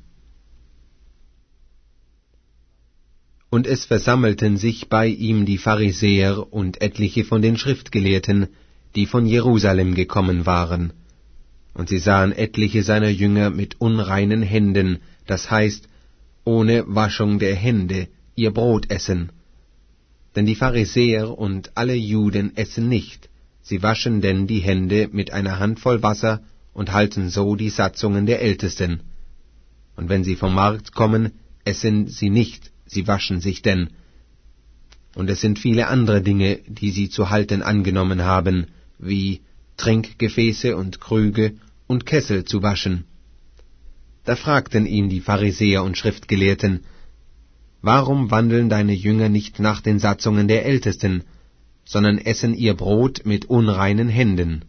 Und es versammelten sich bei ihm die Pharisäer und etliche von den Schriftgelehrten, die von Jerusalem gekommen waren. Und sie sahen etliche seiner Jünger mit unreinen Händen, das heißt, ohne Waschung der Hände, ihr Brot essen. Denn die Pharisäer und alle Juden essen nicht, sie waschen denn die Hände mit einer Handvoll Wasser und halten so die Satzungen der Ältesten. Und wenn sie vom Markt kommen, essen sie nicht, sie waschen sich denn. Und es sind viele andere Dinge, die sie zu halten angenommen haben, wie Trinkgefäße und Krüge und Kessel zu waschen. Da fragten ihn die Pharisäer und Schriftgelehrten: Warum wandeln deine Jünger nicht nach den Satzungen der Ältesten, sondern essen ihr Brot mit unreinen Händen?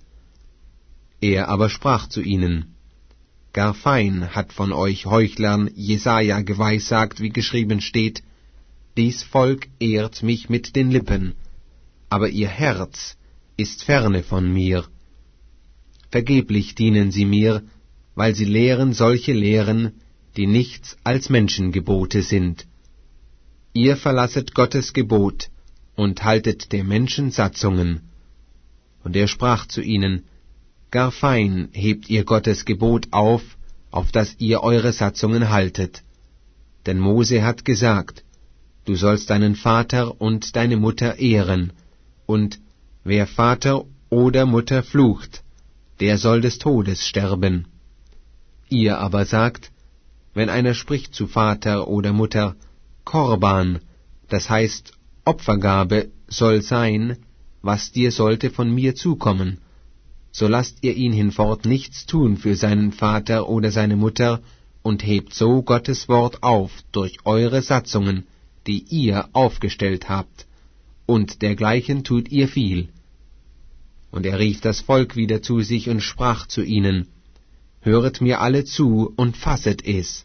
Er aber sprach zu ihnen: Gar fein hat von euch Heuchlern Jesaja geweissagt, wie geschrieben steht: Dies Volk ehrt mich mit den Lippen, aber ihr Herz ist ferne von mir. Vergeblich dienen sie mir, weil sie lehren solche Lehren, die nichts als Menschengebote sind. Ihr verlasset Gottes Gebot und haltet der Menschen Satzungen. Und er sprach zu ihnen: Gar fein hebt ihr Gottes Gebot auf, auf das ihr eure Satzungen haltet. Denn Mose hat gesagt: Du sollst deinen Vater und deine Mutter ehren, und wer Vater oder Mutter flucht, der soll des Todes sterben. Ihr aber sagt, wenn einer spricht zu Vater oder Mutter, Korban, das heißt Opfergabe, soll sein, was dir sollte von mir zukommen, so lasst ihr ihn hinfort nichts tun für seinen Vater oder seine Mutter und hebt so Gottes Wort auf durch eure Satzungen, die ihr aufgestellt habt, und dergleichen tut ihr viel. Und er rief das Volk wieder zu sich und sprach zu ihnen: Höret mir alle zu und fasset es.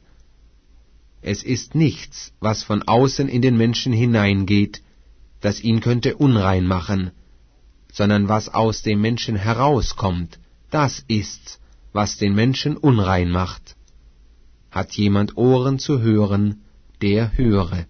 Es ist nichts, was von außen in den Menschen hineingeht, das ihn könnte unrein machen, sondern was aus dem Menschen herauskommt, das ist's, was den Menschen unrein macht. Hat jemand Ohren zu hören, der höre.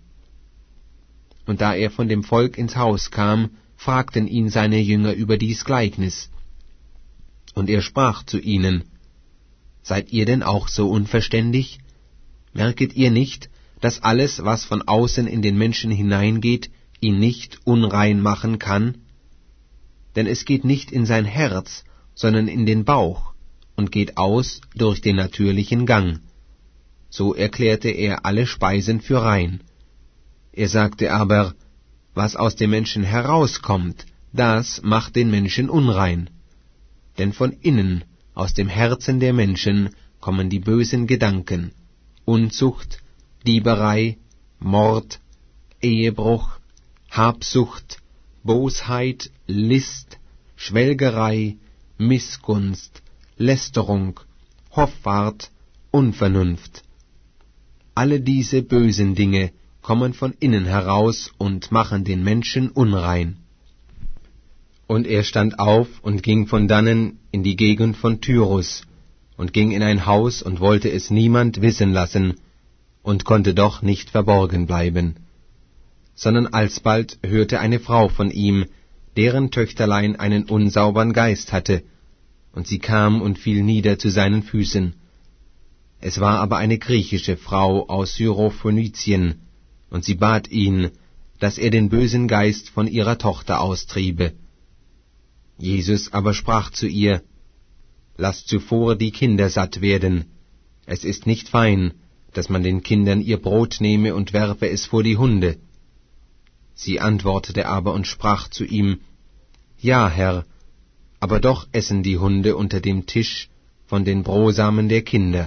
Und da er von dem Volk ins Haus kam, fragten ihn seine Jünger über dies Gleichnis. Und er sprach zu ihnen: Seid ihr denn auch so unverständig? Merket ihr nicht, dass alles, was von außen in den Menschen hineingeht, ihn nicht unrein machen kann? Denn es geht nicht in sein Herz, sondern in den Bauch, und geht aus durch den natürlichen Gang. So erklärte er alle Speisen für rein. Er sagte aber: Was aus dem Menschen herauskommt, das macht den Menschen unrein. Denn von innen, aus dem Herzen der Menschen, kommen die bösen Gedanken, Unzucht, Dieberei, Mord, Ehebruch, Habsucht, Bosheit, List, Schwelgerei, Missgunst, Lästerung, Hoffart, Unvernunft. Alle diese bösen Dinge kommen von innen heraus und machen den Menschen unrein. Und er stand auf und ging von dannen in die Gegend von Tyrus und ging in ein Haus und wollte es niemand wissen lassen und konnte doch nicht verborgen bleiben. Sondern alsbald hörte eine Frau von ihm, deren Töchterlein einen unsaubern Geist hatte, und sie kam und fiel nieder zu seinen Füßen. Es war aber eine griechische Frau aus Syrophönizien, und sie bat ihn, dass er den bösen Geist von ihrer Tochter austriebe. Jesus aber sprach zu ihr: Lasst zuvor die Kinder satt werden. Es ist nicht fein, dass man den Kindern ihr Brot nehme und werfe es vor die Hunde. Sie antwortete aber und sprach zu ihm: Ja, Herr, aber doch essen die Hunde unter dem Tisch von den Brosamen der Kinder.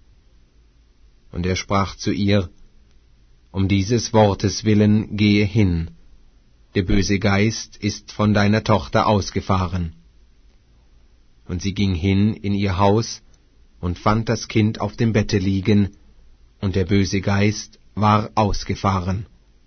Und er sprach zu ihr: Um dieses Wortes willen gehe hin, der böse Geist ist von deiner Tochter ausgefahren. Und sie ging hin in ihr Haus und fand das Kind auf dem Bette liegen, und der böse Geist war ausgefahren.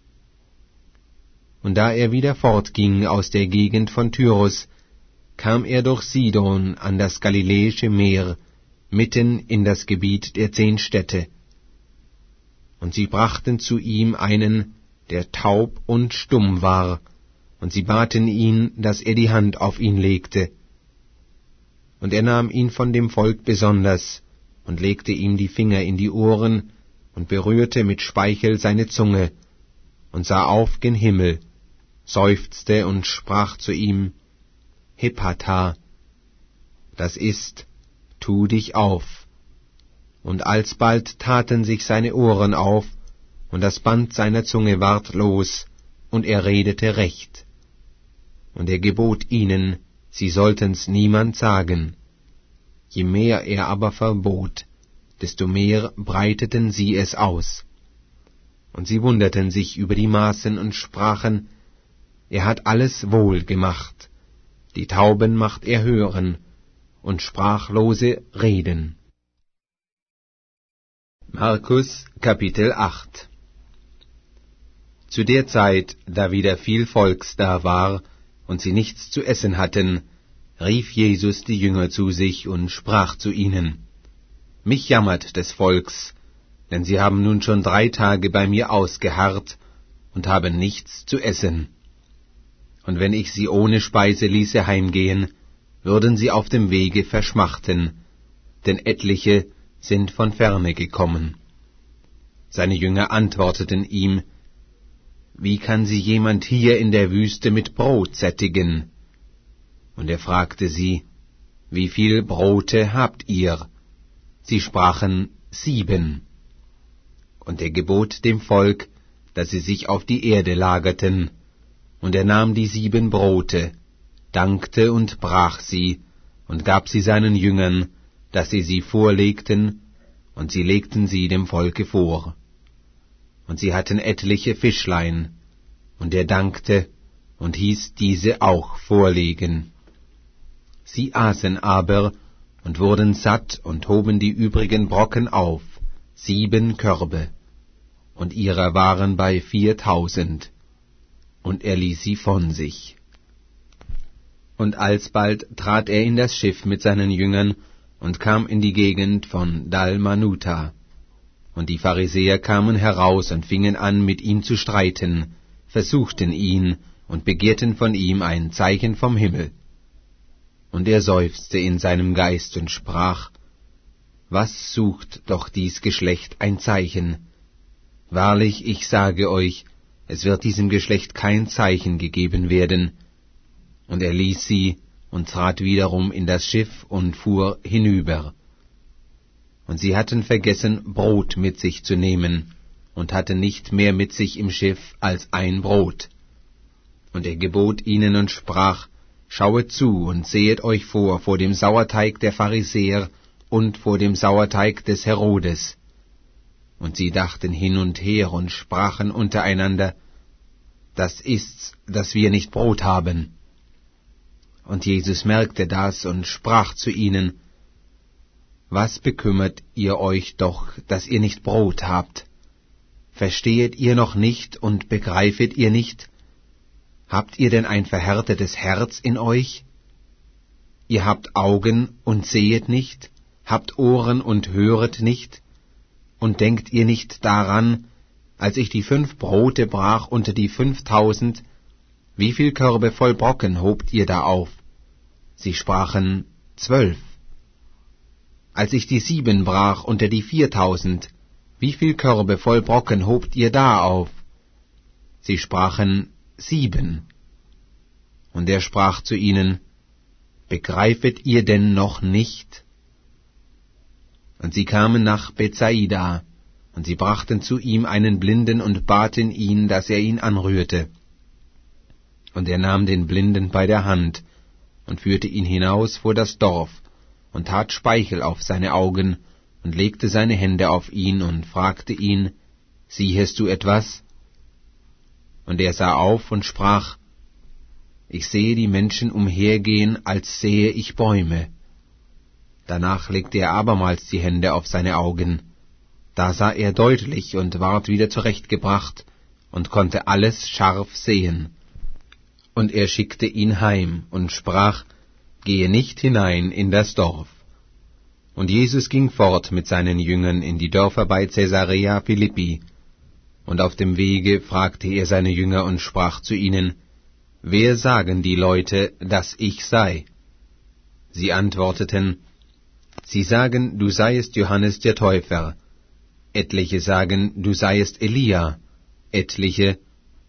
Und da er wieder fortging aus der Gegend von Tyrus, kam er durch Sidon an das Galiläische Meer, mitten in das Gebiet der zehn Städte. Und sie brachten zu ihm einen, der taub und stumm war, und sie baten ihn, dass er die Hand auf ihn legte. Und er nahm ihn von dem Volk besonders, und legte ihm die Finger in die Ohren, und berührte mit Speichel seine Zunge, und sah auf gen Himmel, seufzte und sprach zu ihm, Hephata, das ist, tu dich auf. Und alsbald taten sich seine Ohren auf, und das Band seiner Zunge ward los, und er redete recht. Und er gebot ihnen, sie sollten's niemand sagen. Je mehr er aber verbot, desto mehr breiteten sie es aus. Und sie wunderten sich über die Maßen und sprachen, er hat alles wohl gemacht, die Tauben macht er hören, und Sprachlose reden. Markus Kapitel acht. Zu der Zeit, da wieder viel Volks da war, und sie nichts zu essen hatten, rief Jesus die Jünger zu sich und sprach zu ihnen, Mich jammert des Volks, denn sie haben nun schon drei Tage bei mir ausgeharrt und haben nichts zu essen. Und wenn ich sie ohne Speise ließe heimgehen, würden sie auf dem Wege verschmachten, denn etliche sind von ferne gekommen. Seine Jünger antworteten ihm, Wie kann sie jemand hier in der Wüste mit Brot sättigen? Und er fragte sie, Wie viel Brote habt ihr? Sie sprachen, Sieben. Und er gebot dem Volk, dass sie sich auf die Erde lagerten, und er nahm die sieben Brote, dankte und brach sie, und gab sie seinen Jüngern, dass sie sie vorlegten, und sie legten sie dem Volke vor. Und sie hatten etliche Fischlein, und er dankte, und hieß diese auch vorlegen. Sie aßen aber, und wurden satt, und hoben die übrigen Brocken auf, sieben Körbe, und ihrer waren bei viertausend, und er ließ sie von sich. Und alsbald trat er in das Schiff mit seinen Jüngern und kam in die Gegend von Dalmanuta. Und die Pharisäer kamen heraus und fingen an, mit ihm zu streiten, versuchten ihn und begehrten von ihm ein Zeichen vom Himmel. Und er seufzte in seinem Geist und sprach, Was sucht doch dies Geschlecht ein Zeichen? Wahrlich, ich sage euch, es wird diesem Geschlecht kein Zeichen gegeben werden. Und er ließ sie und trat wiederum in das Schiff und fuhr hinüber. Und sie hatten vergessen, Brot mit sich zu nehmen, und hatten nicht mehr mit sich im Schiff als ein Brot. Und er gebot ihnen und sprach, Schauet zu und sehet euch vor vor dem Sauerteig der Pharisäer und vor dem Sauerteig des Herodes. Und sie dachten hin und her und sprachen untereinander, Das ist's, dass wir nicht Brot haben. Und Jesus merkte das und sprach zu ihnen, Was bekümmert ihr euch doch, dass ihr nicht Brot habt? Verstehet ihr noch nicht und begreifet ihr nicht? Habt ihr denn ein verhärtetes Herz in euch? Ihr habt Augen und sehet nicht, habt Ohren und höret nicht? Und denkt ihr nicht daran, als ich die fünf Brote brach unter die fünftausend, wie viel Körbe voll Brocken hobt ihr da auf? Sie sprachen, zwölf. Als ich die sieben brach unter die viertausend, wie viel Körbe voll Brocken hobt ihr da auf? Sie sprachen, sieben. Und er sprach zu ihnen, Begreifet ihr denn noch nicht? Und sie kamen nach Bethsaida, und sie brachten zu ihm einen Blinden und baten ihn, dass er ihn anrührte. Und er nahm den Blinden bei der Hand und führte ihn hinaus vor das Dorf und tat Speichel auf seine Augen und legte seine Hände auf ihn und fragte ihn, Siehest du etwas? Und er sah auf und sprach, Ich sehe die Menschen umhergehen, als sehe ich Bäume. Danach legte er abermals die Hände auf seine Augen. Da sah er deutlich und ward wieder zurechtgebracht und konnte alles scharf sehen. Und er schickte ihn heim und sprach, Gehe nicht hinein in das Dorf. Und Jesus ging fort mit seinen Jüngern in die Dörfer bei Caesarea Philippi. Und auf dem Wege fragte er seine Jünger und sprach zu ihnen, Wer sagen die Leute, dass ich sei? Sie antworteten, Sie sagen, du seiest Johannes der Täufer. Etliche sagen, du seiest Elia. Etliche,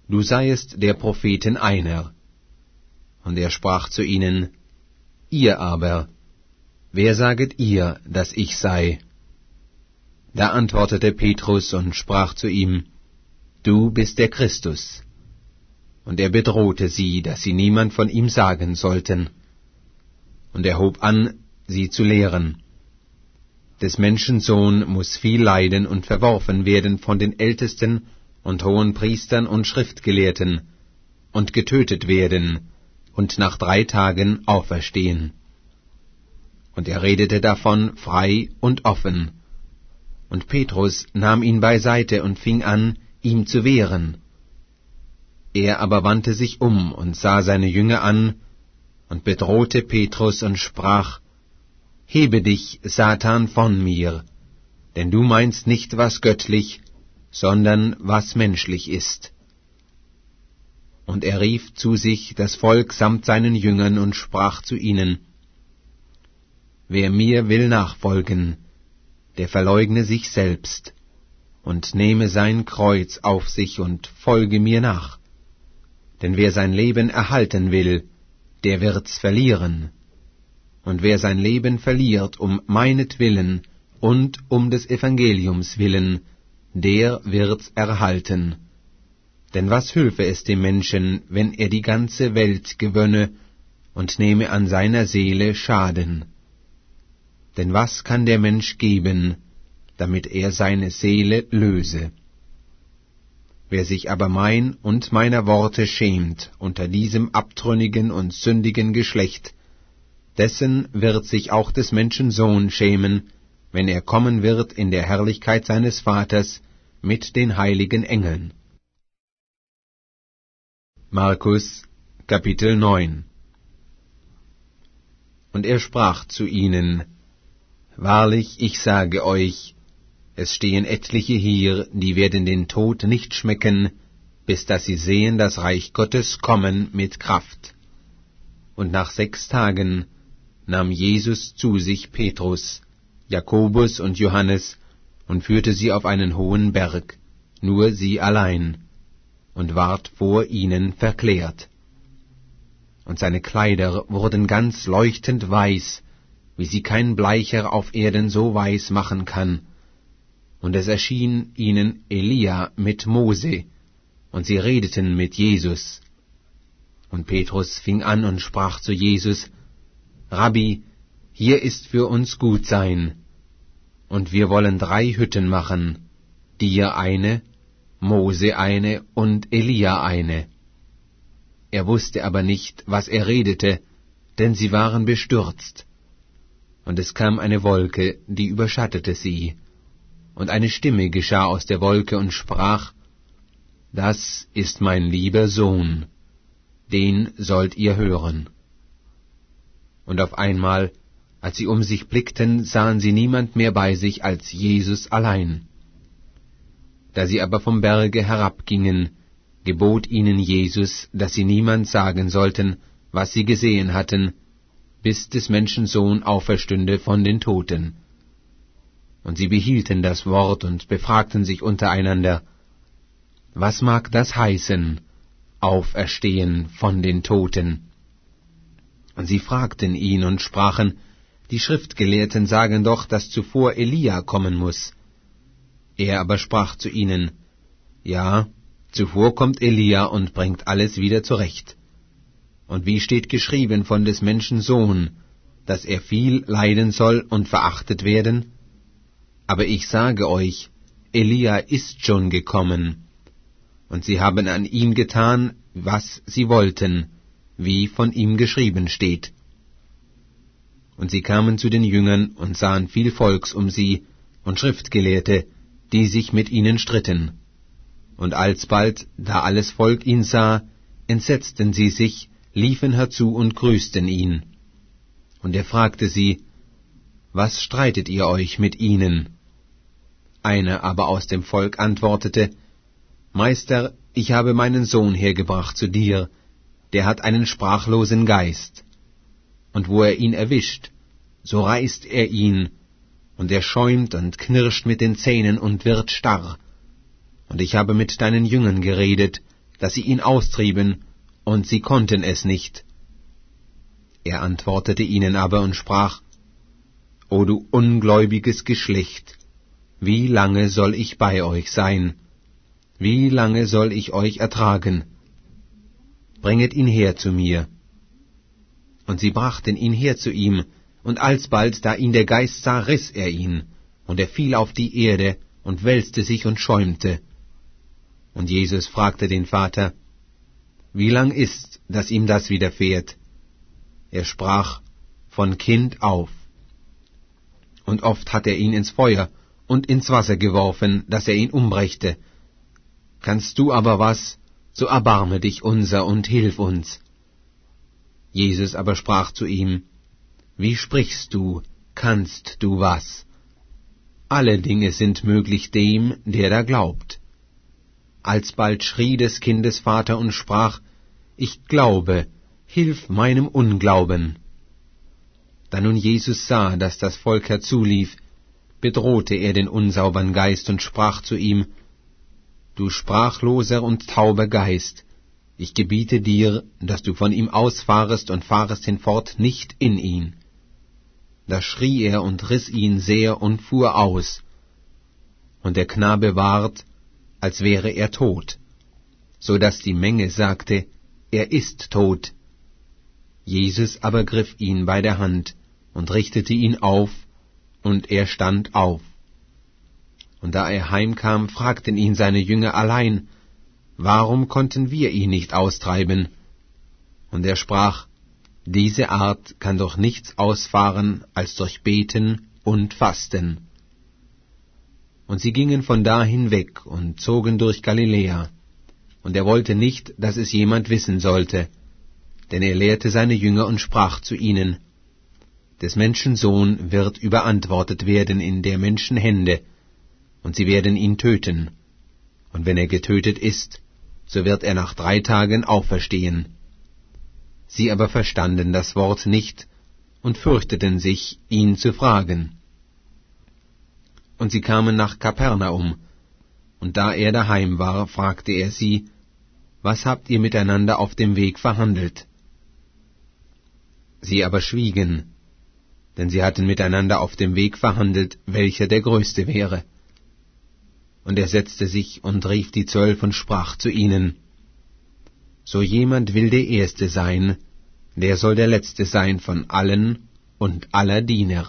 du seiest der Propheten einer. Und er sprach zu ihnen, ihr aber, wer saget ihr, dass ich sei? Da antwortete Petrus und sprach zu ihm, du bist der Christus. Und er bedrohte sie, dass sie niemand von ihm sagen sollten. Und er hob an, sie zu lehren. Des Menschen Sohn muß viel leiden und verworfen werden von den Ältesten und hohen Priestern und Schriftgelehrten und getötet werden und nach drei Tagen auferstehen. Und er redete davon frei und offen. Und Petrus nahm ihn beiseite und fing an, ihm zu wehren. Er aber wandte sich um und sah seine Jünger an und bedrohte Petrus und sprach, hebe dich, Satan, von mir, denn du meinst nicht, was göttlich, sondern was menschlich ist. Und er rief zu sich das Volk samt seinen Jüngern und sprach zu ihnen, wer mir will nachfolgen, der verleugne sich selbst und nehme sein Kreuz auf sich und folge mir nach. Denn wer sein Leben erhalten will, der wird's verlieren. Und wer sein Leben verliert um meinetwillen und um des Evangeliums willen, der wird's erhalten. Denn was hülfe es dem Menschen, wenn er die ganze Welt gewönne und nehme an seiner Seele Schaden? Denn was kann der Mensch geben, damit er seine Seele löse? Wer sich aber mein und meiner Worte schämt unter diesem abtrünnigen und sündigen Geschlecht, dessen wird sich auch des Menschen Sohn schämen, wenn er kommen wird in der Herrlichkeit seines Vaters mit den heiligen Engeln. Markus, Kapitel neun. Und er sprach zu ihnen, wahrlich, ich sage euch, es stehen etliche hier, die werden den Tod nicht schmecken, bis dass sie sehen das Reich Gottes kommen mit Kraft. Und nach sechs Tagen nahm Jesus zu sich Petrus, Jakobus und Johannes und führte sie auf einen hohen Berg, nur sie allein, und ward vor ihnen verklärt. Und seine Kleider wurden ganz leuchtend weiß, wie sie kein Bleicher auf Erden so weiß machen kann. Und es erschien ihnen Elia mit Mose, und sie redeten mit Jesus. Und Petrus fing an und sprach zu Jesus, Rabbi, hier ist für uns gut sein, und wir wollen drei Hütten machen, dir eine, Mose eine und Elia eine. Er wusste aber nicht, was er redete, denn sie waren bestürzt. Und es kam eine Wolke, die überschattete sie, und eine Stimme geschah aus der Wolke und sprach, das ist mein lieber Sohn, den sollt ihr hören. Und auf einmal, als sie um sich blickten, sahen sie niemand mehr bei sich als Jesus allein. Da sie aber vom Berge herabgingen, gebot ihnen Jesus, dass sie niemand sagen sollten, was sie gesehen hatten, bis des Menschen Sohn auferstünde von den Toten. Und sie behielten das Wort und befragten sich untereinander, was mag das heißen, auferstehen von den Toten? Und sie fragten ihn und sprachen, die Schriftgelehrten sagen doch, dass zuvor Elia kommen muß. Er aber sprach zu ihnen, ja, zuvor kommt Elia und bringt alles wieder zurecht. Und wie steht geschrieben von des Menschen Sohn, dass er viel leiden soll und verachtet werden? Aber ich sage euch, Elia ist schon gekommen, und sie haben an ihm getan, was sie wollten, wie von ihm geschrieben steht. Und sie kamen zu den Jüngern und sahen viel Volks um sie und Schriftgelehrte, die sich mit ihnen stritten. Und alsbald, da alles Volk ihn sah, entsetzten sie sich, liefen herzu und grüßten ihn. Und er fragte sie, was streitet ihr euch mit ihnen? Einer aber aus dem Volk antwortete, Meister, ich habe meinen Sohn hergebracht zu dir, der hat einen sprachlosen Geist. Und wo er ihn erwischt, so reißt er ihn, und er schäumt und knirscht mit den Zähnen und wird starr. Und ich habe mit deinen Jüngern geredet, dass sie ihn austrieben, und sie konnten es nicht. Er antwortete ihnen aber und sprach: O du ungläubiges Geschlecht, wie lange soll ich bei euch sein? Wie lange soll ich euch ertragen? Bringet ihn her zu mir. Und sie brachten ihn her zu ihm, und alsbald, da ihn der Geist sah, riß er ihn, und er fiel auf die Erde und wälzte sich und schäumte. Und Jesus fragte den Vater: Wie lang ist, dass ihm das widerfährt? Er sprach: Von Kind auf. Und oft hat er ihn ins Feuer und ins Wasser geworfen, dass er ihn umbrächte. Kannst du aber was, so erbarme dich unser und hilf uns. Jesus aber sprach zu ihm: Wie sprichst du, kannst du was? Alle Dinge sind möglich dem, der da glaubt. Alsbald schrie des Kindes Vater und sprach: Ich glaube, hilf meinem Unglauben. Da nun Jesus sah, dass das Volk herzulief, bedrohte er den unsaubern Geist und sprach zu ihm: Du sprachloser und tauber Geist, ich gebiete dir, dass du von ihm ausfahrest und fahrest hinfort nicht in ihn. Da schrie er und riß ihn sehr und fuhr aus. Und der Knabe ward, als wäre er tot, so daß die Menge sagte: Er ist tot. Jesus aber griff ihn bei der Hand und richtete ihn auf, und er stand auf. Und da er heimkam, fragten ihn seine Jünger allein: Warum konnten wir ihn nicht austreiben? Und er sprach: Diese Art kann doch nichts ausfahren, als durch Beten und Fasten. Und sie gingen von da hinweg und zogen durch Galiläa. Und er wollte nicht, dass es jemand wissen sollte, denn er lehrte seine Jünger und sprach zu ihnen: Des Menschen Sohn wird überantwortet werden in der Menschen Hände, und sie werden ihn töten. Und wenn er getötet ist, so wird er nach drei Tagen auferstehen. Sie aber verstanden das Wort nicht und fürchteten sich, ihn zu fragen. Und sie kamen nach Kapernaum, und da er daheim war, fragte er sie: Was habt ihr miteinander auf dem Weg verhandelt? Sie aber schwiegen, denn sie hatten miteinander auf dem Weg verhandelt, welcher der Größte wäre. Und er setzte sich und rief die Zwölf und sprach zu ihnen: So jemand will der Erste sein, der soll der Letzte sein von allen und aller Diener.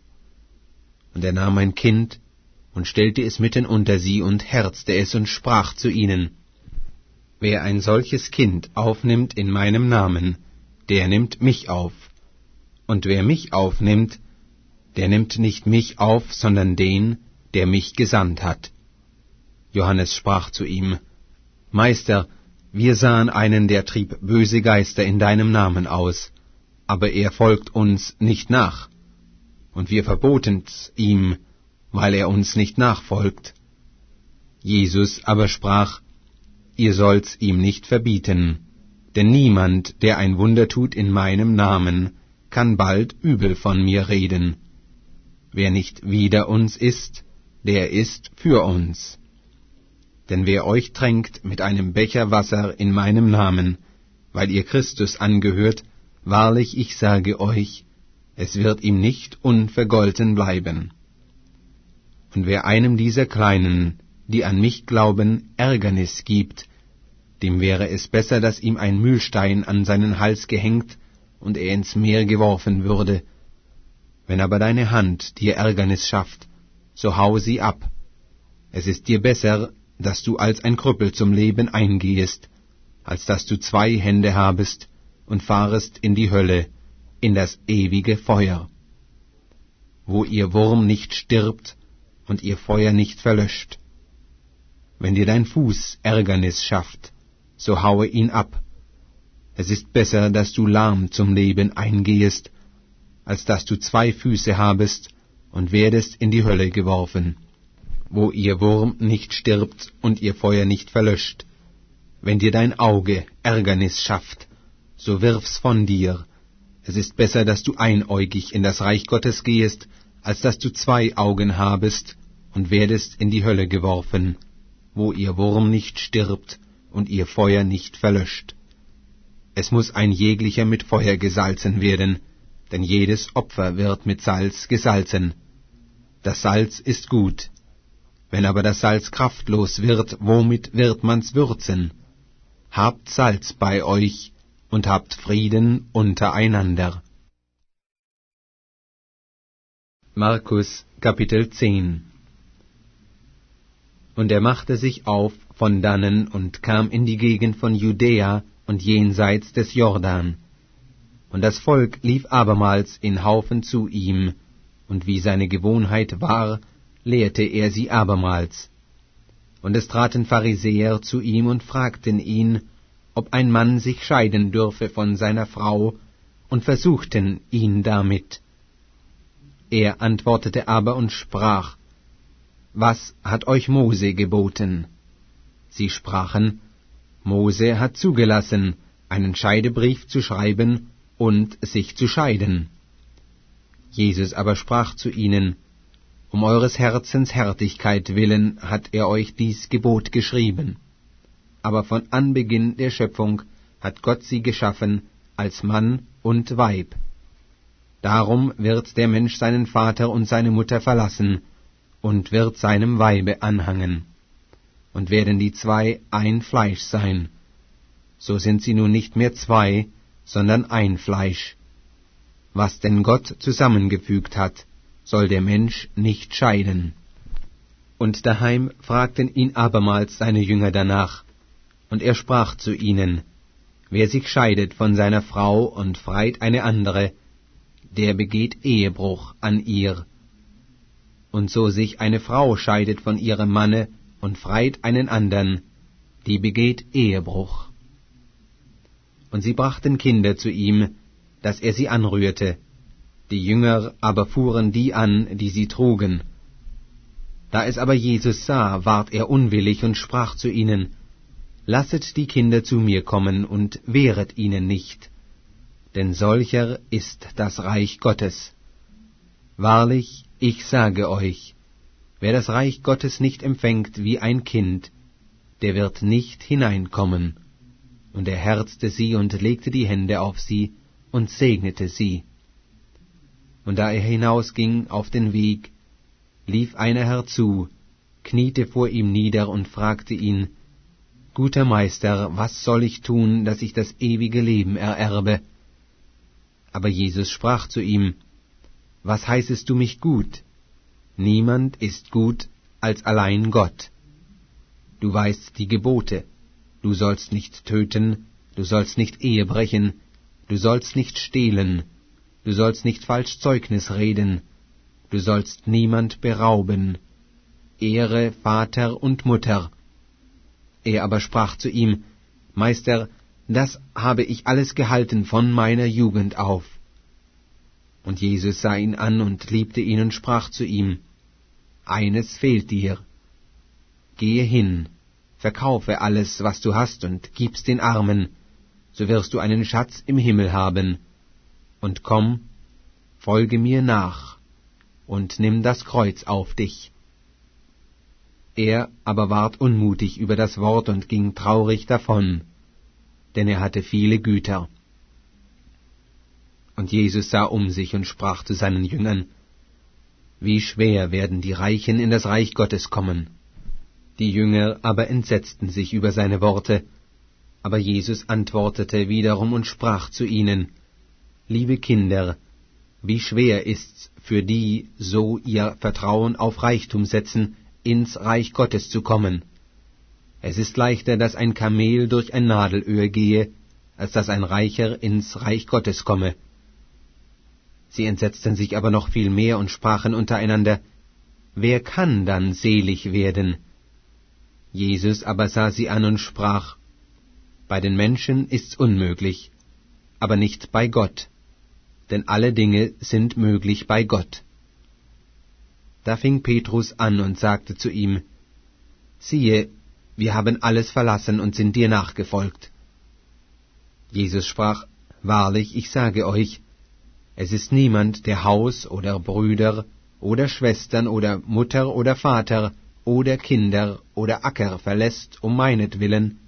Und er nahm ein Kind und stellte es mitten unter sie und herzte es und sprach zu ihnen: Wer ein solches Kind aufnimmt in meinem Namen, der nimmt mich auf. Und wer mich aufnimmt, der nimmt nicht mich auf, sondern den, der mich gesandt hat. Johannes sprach zu ihm: Meister, wir sahen einen, der trieb böse Geister in deinem Namen aus, aber er folgt uns nicht nach. Und wir verboten's ihm, weil er uns nicht nachfolgt. Jesus aber sprach: Ihr sollt's ihm nicht verbieten, denn niemand, der ein Wunder tut in meinem Namen, kann bald übel von mir reden. Wer nicht wider uns ist, der ist für uns. Denn wer euch tränkt mit einem Becher Wasser in meinem Namen, weil ihr Christus angehört, wahrlich, ich sage euch, es wird ihm nicht unvergolten bleiben. Und wer einem dieser Kleinen, die an mich glauben, Ärgernis gibt, dem wäre es besser, dass ihm ein Mühlstein an seinen Hals gehängt und er ins Meer geworfen würde. Wenn aber deine Hand dir Ärgernis schafft, so hau sie ab. Es ist dir besser, dass du als ein Krüppel zum Leben eingehest, als dass du zwei Hände habest und fahrest in die Hölle, in das ewige Feuer, wo ihr Wurm nicht stirbt und ihr Feuer nicht verlöscht. Wenn dir dein Fuß Ärgernis schafft, so haue ihn ab. Es ist besser, dass du lahm zum Leben eingehest, als dass du zwei Füße habest und werdest in die Hölle geworfen, wo ihr Wurm nicht stirbt und ihr Feuer nicht verlöscht. Wenn dir dein Auge Ärgernis schafft, so wirf's von dir. Es ist besser, dass du einäugig in das Reich Gottes gehest, als dass du zwei Augen habest und werdest in die Hölle geworfen, wo ihr Wurm nicht stirbt und ihr Feuer nicht verlöscht. Es muß ein jeglicher mit Feuer gesalzen werden, denn jedes Opfer wird mit Salz gesalzen. Das Salz ist gut. Wenn aber das Salz kraftlos wird, womit wird man's würzen? Habt Salz bei euch und habt Frieden untereinander. Markus Kapitel zehn. Und er machte sich auf von dannen und kam in die Gegend von Judäa und jenseits des Jordan. Und das Volk lief abermals in Haufen zu ihm, und wie seine Gewohnheit war, lehrte er sie abermals. Und es traten Pharisäer zu ihm und fragten ihn, ob ein Mann sich scheiden dürfe von seiner Frau, und versuchten ihn damit. Er antwortete aber und sprach, Was hat euch Mose geboten? Sie sprachen, Mose hat zugelassen, einen Scheidebrief zu schreiben und sich zu scheiden. Jesus aber sprach zu ihnen, Um eures Herzens Härtigkeit willen hat er euch dies Gebot geschrieben. Aber von Anbeginn der Schöpfung hat Gott sie geschaffen als Mann und Weib. Darum wird der Mensch seinen Vater und seine Mutter verlassen und wird seinem Weibe anhangen. Und werden die zwei ein Fleisch sein. So sind sie nun nicht mehr zwei, sondern ein Fleisch. Was denn Gott zusammengefügt hat, soll der Mensch nicht scheiden. Und daheim fragten ihn abermals seine Jünger danach, und er sprach zu ihnen, Wer sich scheidet von seiner Frau und freit eine andere, der begeht Ehebruch an ihr. Und so sich eine Frau scheidet von ihrem Manne und freit einen andern, die begeht Ehebruch. Und sie brachten Kinder zu ihm, dass er sie anrührte. Die Jünger aber fuhren die an, die sie trugen. Da es aber Jesus sah, ward er unwillig und sprach zu ihnen, Lasset die Kinder zu mir kommen und wehret ihnen nicht, denn solcher ist das Reich Gottes. Wahrlich, ich sage euch, wer das Reich Gottes nicht empfängt wie ein Kind, der wird nicht hineinkommen. Und er herzte sie und legte die Hände auf sie und segnete sie. Und da er hinausging auf den Weg, lief einer herzu, kniete vor ihm nieder und fragte ihn, Guter Meister, was soll ich tun, dass ich das ewige Leben ererbe? Aber Jesus sprach zu ihm, Was heißest du mich gut? Niemand ist gut als allein Gott. Du weißt die Gebote, du sollst nicht töten, du sollst nicht Ehe brechen, du sollst nicht stehlen, du sollst nicht falsch Zeugnis reden, du sollst niemand berauben, ehre Vater und Mutter. Er aber sprach zu ihm, Meister, das habe ich alles gehalten von meiner Jugend auf. Und Jesus sah ihn an und liebte ihn und sprach zu ihm, Eines fehlt dir. Gehe hin, verkaufe alles, was du hast, und gib's den Armen, so wirst du einen Schatz im Himmel haben. Und komm, folge mir nach, und nimm das Kreuz auf dich. Er aber ward unmutig über das Wort und ging traurig davon, denn er hatte viele Güter. Und Jesus sah um sich und sprach zu seinen Jüngern, Wie schwer werden die Reichen in das Reich Gottes kommen. Die Jünger aber entsetzten sich über seine Worte, aber Jesus antwortete wiederum und sprach zu ihnen, Liebe Kinder, wie schwer ist's für die, so ihr Vertrauen auf Reichtum setzen, ins Reich Gottes zu kommen. Es ist leichter, dass ein Kamel durch ein Nadelöhr gehe, als dass ein Reicher ins Reich Gottes komme. Sie entsetzten sich aber noch viel mehr und sprachen untereinander, Wer kann dann selig werden? Jesus aber sah sie an und sprach, Bei den Menschen ist's unmöglich, aber nicht bei Gott, denn alle Dinge sind möglich bei Gott. Da fing Petrus an und sagte zu ihm, Siehe, wir haben alles verlassen und sind dir nachgefolgt. Jesus sprach, Wahrlich, ich sage euch, es ist niemand, der Haus oder Brüder oder Schwestern oder Mutter oder Vater oder Kinder oder Acker verlässt um meinetwillen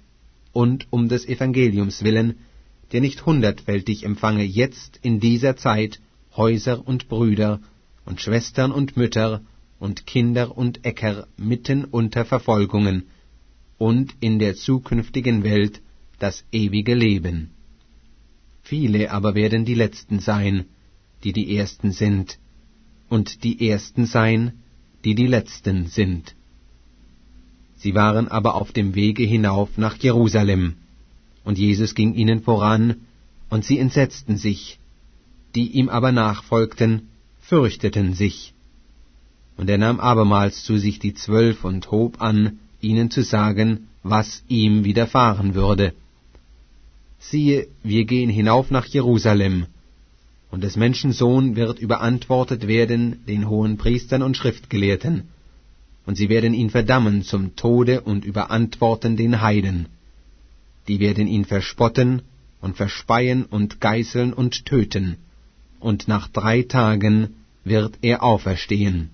und um des Evangeliums willen, der nicht hundertfältig empfange jetzt in dieser Zeit Häuser und Brüder und Schwestern und Mütter und Kinder und Äcker mitten unter Verfolgungen und in der zukünftigen Welt das ewige Leben. Viele aber werden die Letzten sein, die die Ersten sind, und die Ersten sein, die die Letzten sind. Sie waren aber auf dem Wege hinauf nach Jerusalem, und Jesus ging ihnen voran, und sie entsetzten sich, die ihm aber nachfolgten, fürchteten sich. Und er nahm abermals zu sich die Zwölf und hob an, ihnen zu sagen, was ihm widerfahren würde. Siehe, wir gehen hinauf nach Jerusalem, und des Menschen Sohn wird überantwortet werden den Hohenpriestern und Schriftgelehrten, und sie werden ihn verdammen zum Tode und überantworten den Heiden. Die werden ihn verspotten und verspeien und geißeln und töten, und nach drei Tagen wird er auferstehen.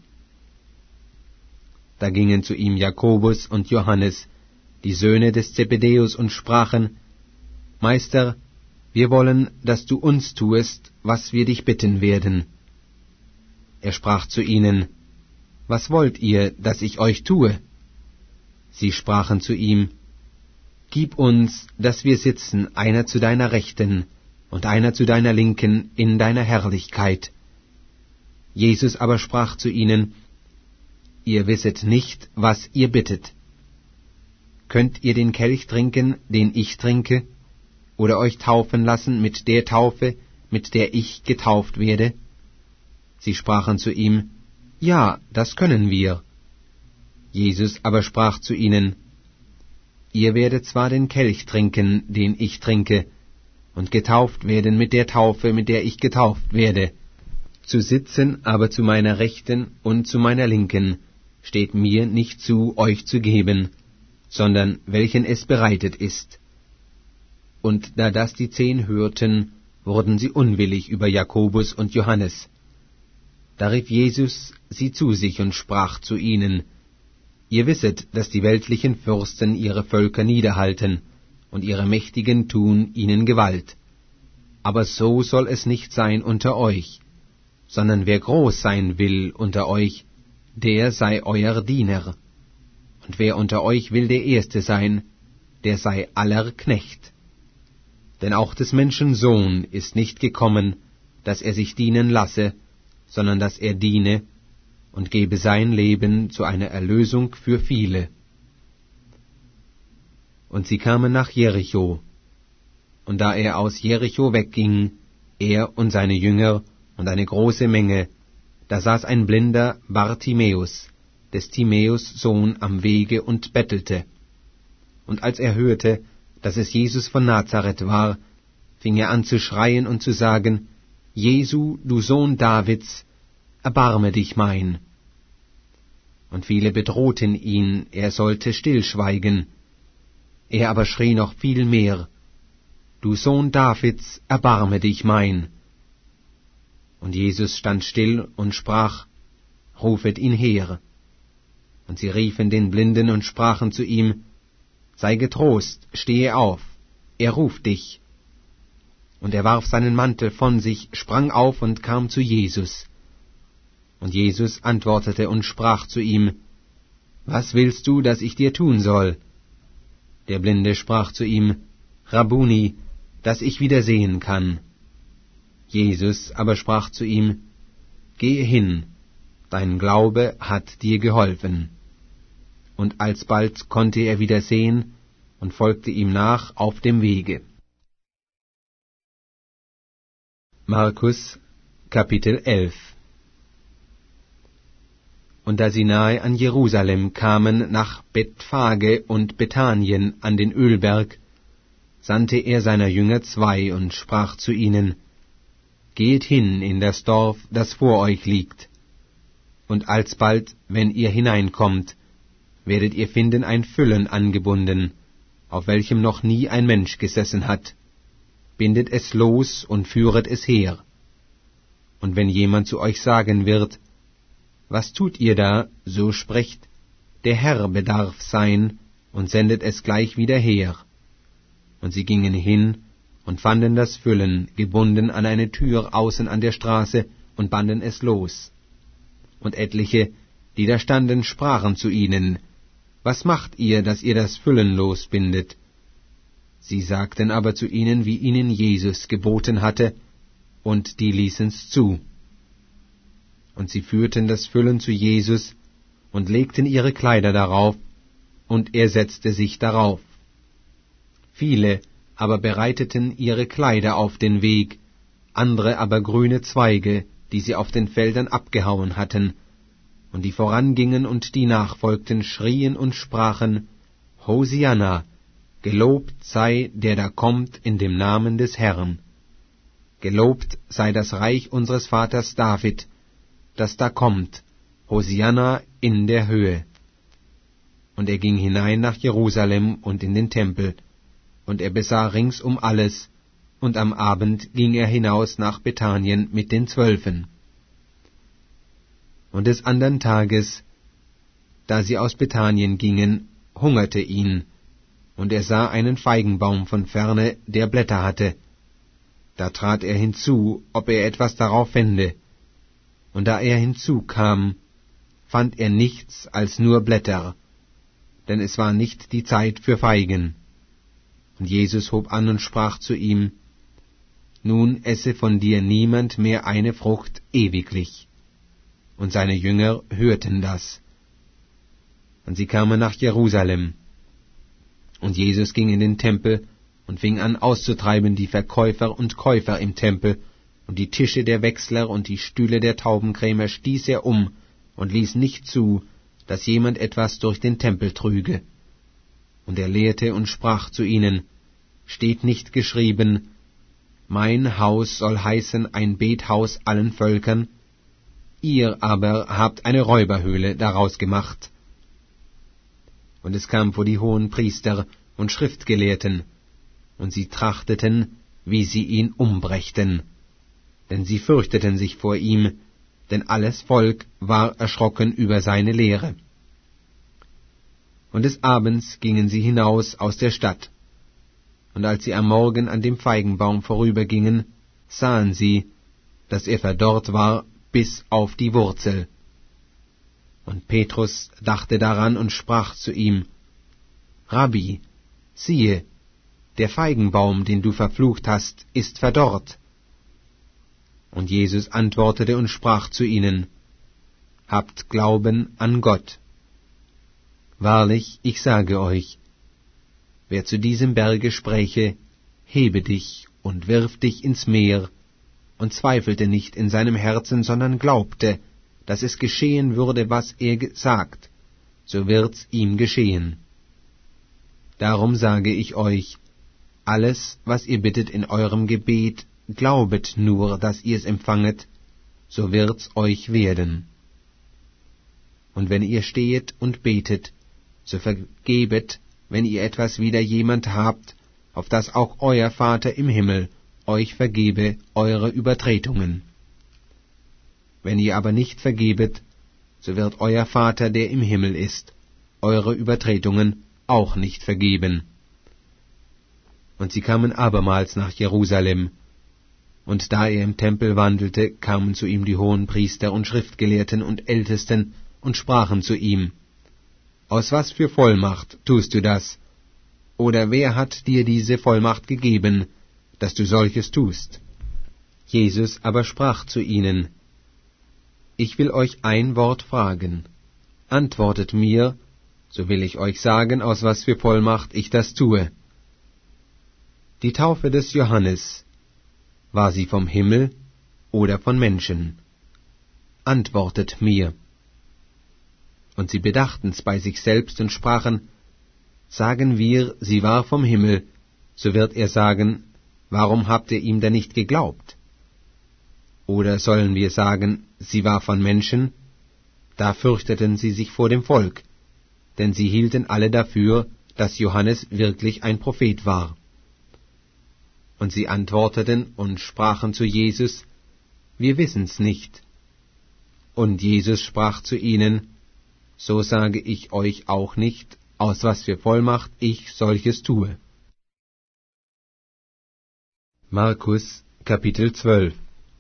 Da gingen zu ihm Jakobus und Johannes, die Söhne des Zebedäus, und sprachen, Meister, wir wollen, dass du uns tuest, was wir dich bitten werden. Er sprach zu ihnen, Was wollt ihr, dass ich euch tue? Sie sprachen zu ihm, Gib uns, dass wir sitzen, einer zu deiner Rechten und einer zu deiner Linken in deiner Herrlichkeit. Jesus aber sprach zu ihnen, Ihr wisset nicht, was ihr bittet. Könnt ihr den Kelch trinken, den ich trinke, oder euch taufen lassen mit der Taufe, mit der ich getauft werde? Sie sprachen zu ihm, Ja, das können wir. Jesus aber sprach zu ihnen, Ihr werdet zwar den Kelch trinken, den ich trinke, und getauft werden mit der Taufe, mit der ich getauft werde. Zu sitzen aber zu meiner Rechten und zu meiner Linken steht mir nicht zu, euch zu geben, sondern welchen es bereitet ist. Und da das die Zehn hörten, wurden sie unwillig über Jakobus und Johannes. Da rief Jesus sie zu sich und sprach zu ihnen, Ihr wisset, dass die weltlichen Fürsten ihre Völker niederhalten, und ihre Mächtigen tun ihnen Gewalt. Aber so soll es nicht sein unter euch, sondern wer groß sein will unter euch, der sei euer Diener. Und wer unter euch will der Erste sein, der sei aller Knecht. Denn auch des Menschen Sohn ist nicht gekommen, dass er sich dienen lasse, sondern dass er diene und gebe sein Leben zu einer Erlösung für viele. Und sie kamen nach Jericho. Und da er aus Jericho wegging, er und seine Jünger und eine große Menge, da saß ein blinder Bartimäus, des Timäus Sohn, am Wege und bettelte. Und als er hörte, dass es Jesus von Nazareth war, fing er an zu schreien und zu sagen, Jesu, du Sohn Davids, erbarme dich mein. Und viele bedrohten ihn, er sollte stillschweigen. Er aber schrie noch viel mehr, Du Sohn Davids, erbarme dich mein. Und Jesus stand still und sprach, Rufet ihn her. Und sie riefen den Blinden und sprachen zu ihm, Sei getrost, stehe auf, er ruft dich. Und er warf seinen Mantel von sich, sprang auf und kam zu Jesus. Und Jesus antwortete und sprach zu ihm, Was willst du, dass ich dir tun soll? Der Blinde sprach zu ihm, Rabbuni, dass ich wieder sehen kann. Jesus aber sprach zu ihm, Gehe hin, dein Glaube hat dir geholfen. Und alsbald konnte er wieder sehen und folgte ihm nach auf dem Wege. Markus, Kapitel elf. Und da sie nahe an Jerusalem kamen, nach Bethphage und Bethanien an den Ölberg, sandte er seiner Jünger zwei und sprach zu ihnen, Geht hin in das Dorf, das vor euch liegt, und alsbald, wenn ihr hineinkommt, werdet ihr finden ein Füllen angebunden, auf welchem noch nie ein Mensch gesessen hat. Bindet es los und führet es her. Und wenn jemand zu euch sagen wird, Was tut ihr da, so sprecht, der Herr bedarf sein, und sendet es gleich wieder her. Und sie gingen hin und fanden das Füllen gebunden an eine Tür außen an der Straße und banden es los. Und etliche, die da standen, sprachen zu ihnen: Was macht ihr, dass ihr das Füllen losbindet? Sie sagten aber zu ihnen, wie ihnen Jesus geboten hatte, und die ließen's zu. Und sie führten das Füllen zu Jesus und legten ihre Kleider darauf, und er setzte sich darauf. Viele aber bereiteten ihre Kleider auf den Weg, andere aber grüne Zweige, die sie auf den Feldern abgehauen hatten, und die vorangingen und die nachfolgten, schrien und sprachen: Hosianna, gelobt sei, der da kommt in dem Namen des Herrn. Gelobt sei das Reich unseres Vaters David, das da kommt, Hosianna in der Höhe. Und er ging hinein nach Jerusalem und in den Tempel, und er besah ringsum alles, und am Abend ging er hinaus nach Bethanien mit den Zwölfen. Und des andern Tages, da sie aus Bethanien gingen, hungerte ihn, und er sah einen Feigenbaum von ferne, der Blätter hatte. Da trat er hinzu, ob er etwas darauf fände. Und da er hinzukam, fand er nichts als nur Blätter, denn es war nicht die Zeit für Feigen. Und Jesus hob an und sprach zu ihm: Nun esse von dir niemand mehr eine Frucht ewiglich. Und seine Jünger hörten das. Und sie kamen nach Jerusalem. Und Jesus ging in den Tempel und fing an auszutreiben die Verkäufer und Käufer im Tempel, und die Tische der Wechsler und die Stühle der Taubenkrämer stieß er um und ließ nicht zu, dass jemand etwas durch den Tempel trüge. Und er lehrte und sprach zu ihnen: Steht nicht geschrieben, mein Haus soll heißen ein Bethaus allen Völkern? Ihr aber habt eine Räuberhöhle daraus gemacht. Und es kam vor die hohen Priester und Schriftgelehrten, und sie trachteten, wie sie ihn umbrächten, denn sie fürchteten sich vor ihm, denn alles Volk war erschrocken über seine Lehre. Und des Abends gingen sie hinaus aus der Stadt. Und als sie am Morgen an dem Feigenbaum vorübergingen, sahen sie, dass er verdorrt war bis auf die Wurzel. Und Petrus dachte daran und sprach zu ihm: Rabbi, siehe, der Feigenbaum, den du verflucht hast, ist verdorrt. Und Jesus antwortete und sprach zu ihnen: Habt Glauben an Gott. Wahrlich, ich sage euch, wer zu diesem Berge spräche, hebe dich und wirf dich ins Meer, und zweifelte nicht in seinem Herzen, sondern glaubte, dass es geschehen würde, was er sagt, so wird's ihm geschehen. Darum sage ich euch, alles, was ihr bittet in eurem Gebet, glaubet nur, dass ihr's empfanget, so wird's euch werden. Und wenn ihr stehet und betet, so vergebet, wenn ihr etwas wider jemand habt, auf dass auch euer Vater im Himmel euch vergebe eure Übertretungen. Wenn ihr aber nicht vergebet, so wird euer Vater, der im Himmel ist, eure Übertretungen auch nicht vergeben. Und sie kamen abermals nach Jerusalem, und da er im Tempel wandelte, kamen zu ihm die Hohenpriester und Schriftgelehrten und Ältesten und sprachen zu ihm: Aus was für Vollmacht tust du das? Oder wer hat dir diese Vollmacht gegeben, dass du solches tust? Jesus aber sprach zu ihnen: Ich will euch ein Wort fragen. Antwortet mir, so will ich euch sagen, aus was für Vollmacht ich das tue. Die Taufe des Johannes, war sie vom Himmel oder von Menschen? Antwortet mir. Und sie bedachten's bei sich selbst und sprachen: Sagen wir, sie war vom Himmel, so wird er sagen, warum habt ihr ihm denn nicht geglaubt? Oder sollen wir sagen, sie war von Menschen? Da fürchteten sie sich vor dem Volk, denn sie hielten alle dafür, dass Johannes wirklich ein Prophet war. Und sie antworteten und sprachen zu Jesus: Wir wissen's nicht. Und Jesus sprach zu ihnen: So sage ich euch auch nicht, aus was für Vollmacht ich solches tue. Markus, Kapitel zwölf.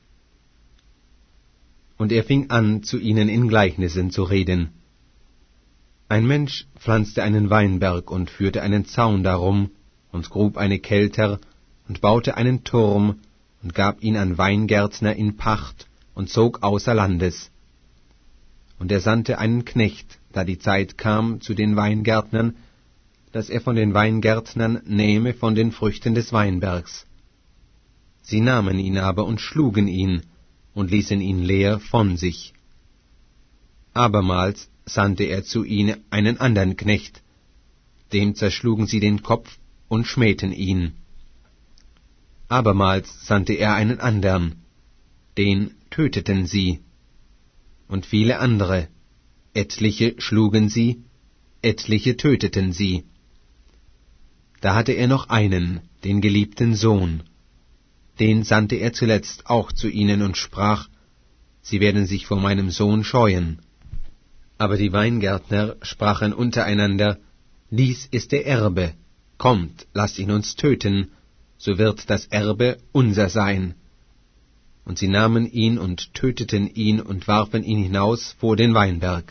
Und er fing an, zu ihnen in Gleichnissen zu reden. Ein Mensch pflanzte einen Weinberg und führte einen Zaun darum und grub eine Kelter und baute einen Turm und gab ihn an Weingärtner in Pacht und zog außer Landes. Und er sandte einen Knecht, da die Zeit kam, zu den Weingärtnern, dass er von den Weingärtnern nähme von den Früchten des Weinbergs. Sie nahmen ihn aber und schlugen ihn und ließen ihn leer von sich. Abermals sandte er zu ihnen einen andern Knecht, dem zerschlugen sie den Kopf und schmähten ihn. Abermals sandte er einen andern, den töteten sie. Und viele andere, etliche schlugen sie, etliche töteten sie. Da hatte er noch einen, den geliebten Sohn. Den sandte er zuletzt auch zu ihnen und sprach, Sie werden sich vor meinem Sohn scheuen. Aber die Weingärtner sprachen untereinander, Dies ist der Erbe, kommt, lasst ihn uns töten, so wird das Erbe unser sein. Und sie nahmen ihn und töteten ihn und warfen ihn hinaus vor den Weinberg.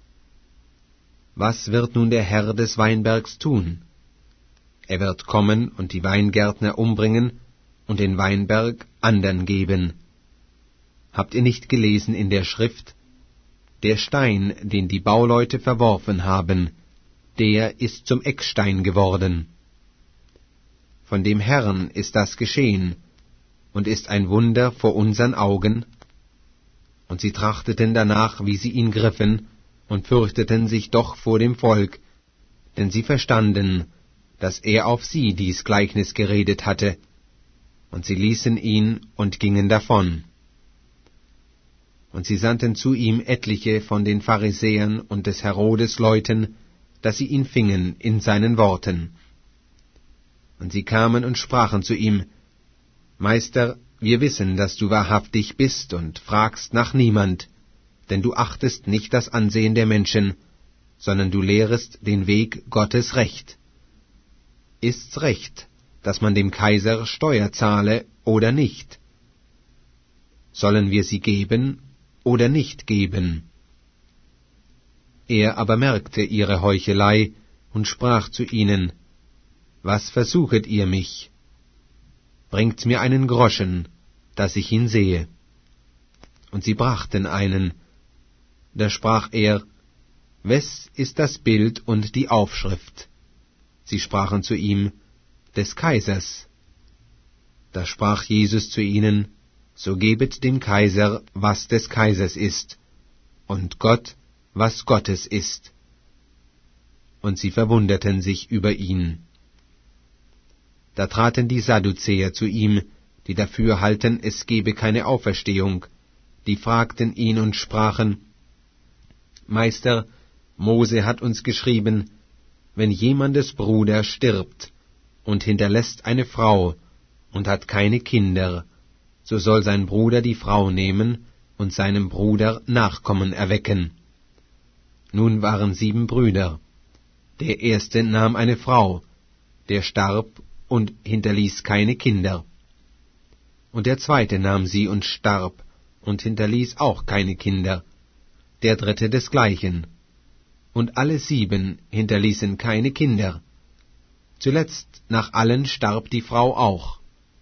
Was wird nun der Herr des Weinbergs tun? Er wird kommen und die Weingärtner umbringen und den Weinberg andern geben. Habt ihr nicht gelesen in der Schrift, der Stein, den die Bauleute verworfen haben, der ist zum Eckstein geworden. Von dem Herrn ist das geschehen, und ist ein Wunder vor unseren Augen. Und sie trachteten danach, wie sie ihn griffen, und fürchteten sich doch vor dem Volk, denn sie verstanden, dass er auf sie dies Gleichnis geredet hatte, und sie ließen ihn und gingen davon. Und sie sandten zu ihm etliche von den Pharisäern und des Herodes Leuten, dass sie ihn fingen in seinen Worten. Und sie kamen und sprachen zu ihm, Meister, wir wissen, dass du wahrhaftig bist und fragst nach niemand, denn du achtest nicht das Ansehen der Menschen, sondern du lehrest den Weg Gottes Recht. Ist's recht, dass man dem Kaiser Steuer zahle oder nicht? Sollen wir sie geben oder nicht geben? Er aber merkte ihre Heuchelei und sprach zu ihnen, Was versuchet ihr mich? Bringt mir einen Groschen, dass ich ihn sehe. Und sie brachten einen. Da sprach er, Wes ist das Bild und die Aufschrift? Sie sprachen zu ihm, des Kaisers. Da sprach Jesus zu ihnen, So gebet dem Kaiser, was des Kaisers ist, und Gott, was Gottes ist. Und sie verwunderten sich über ihn. Da traten die Sadduzäer zu ihm, die dafür halten, es gebe keine Auferstehung, die fragten ihn und sprachen, Meister, Mose hat uns geschrieben, wenn jemandes Bruder stirbt und hinterlässt eine Frau und hat keine Kinder, so soll sein Bruder die Frau nehmen und seinem Bruder Nachkommen erwecken. Nun waren sieben Brüder. Der erste nahm eine Frau, der starb und hinterließ keine Kinder. Und der zweite nahm sie und starb und hinterließ auch keine Kinder. Der dritte desgleichen. Und alle sieben hinterließen keine Kinder. Zuletzt nach allen starb die Frau auch.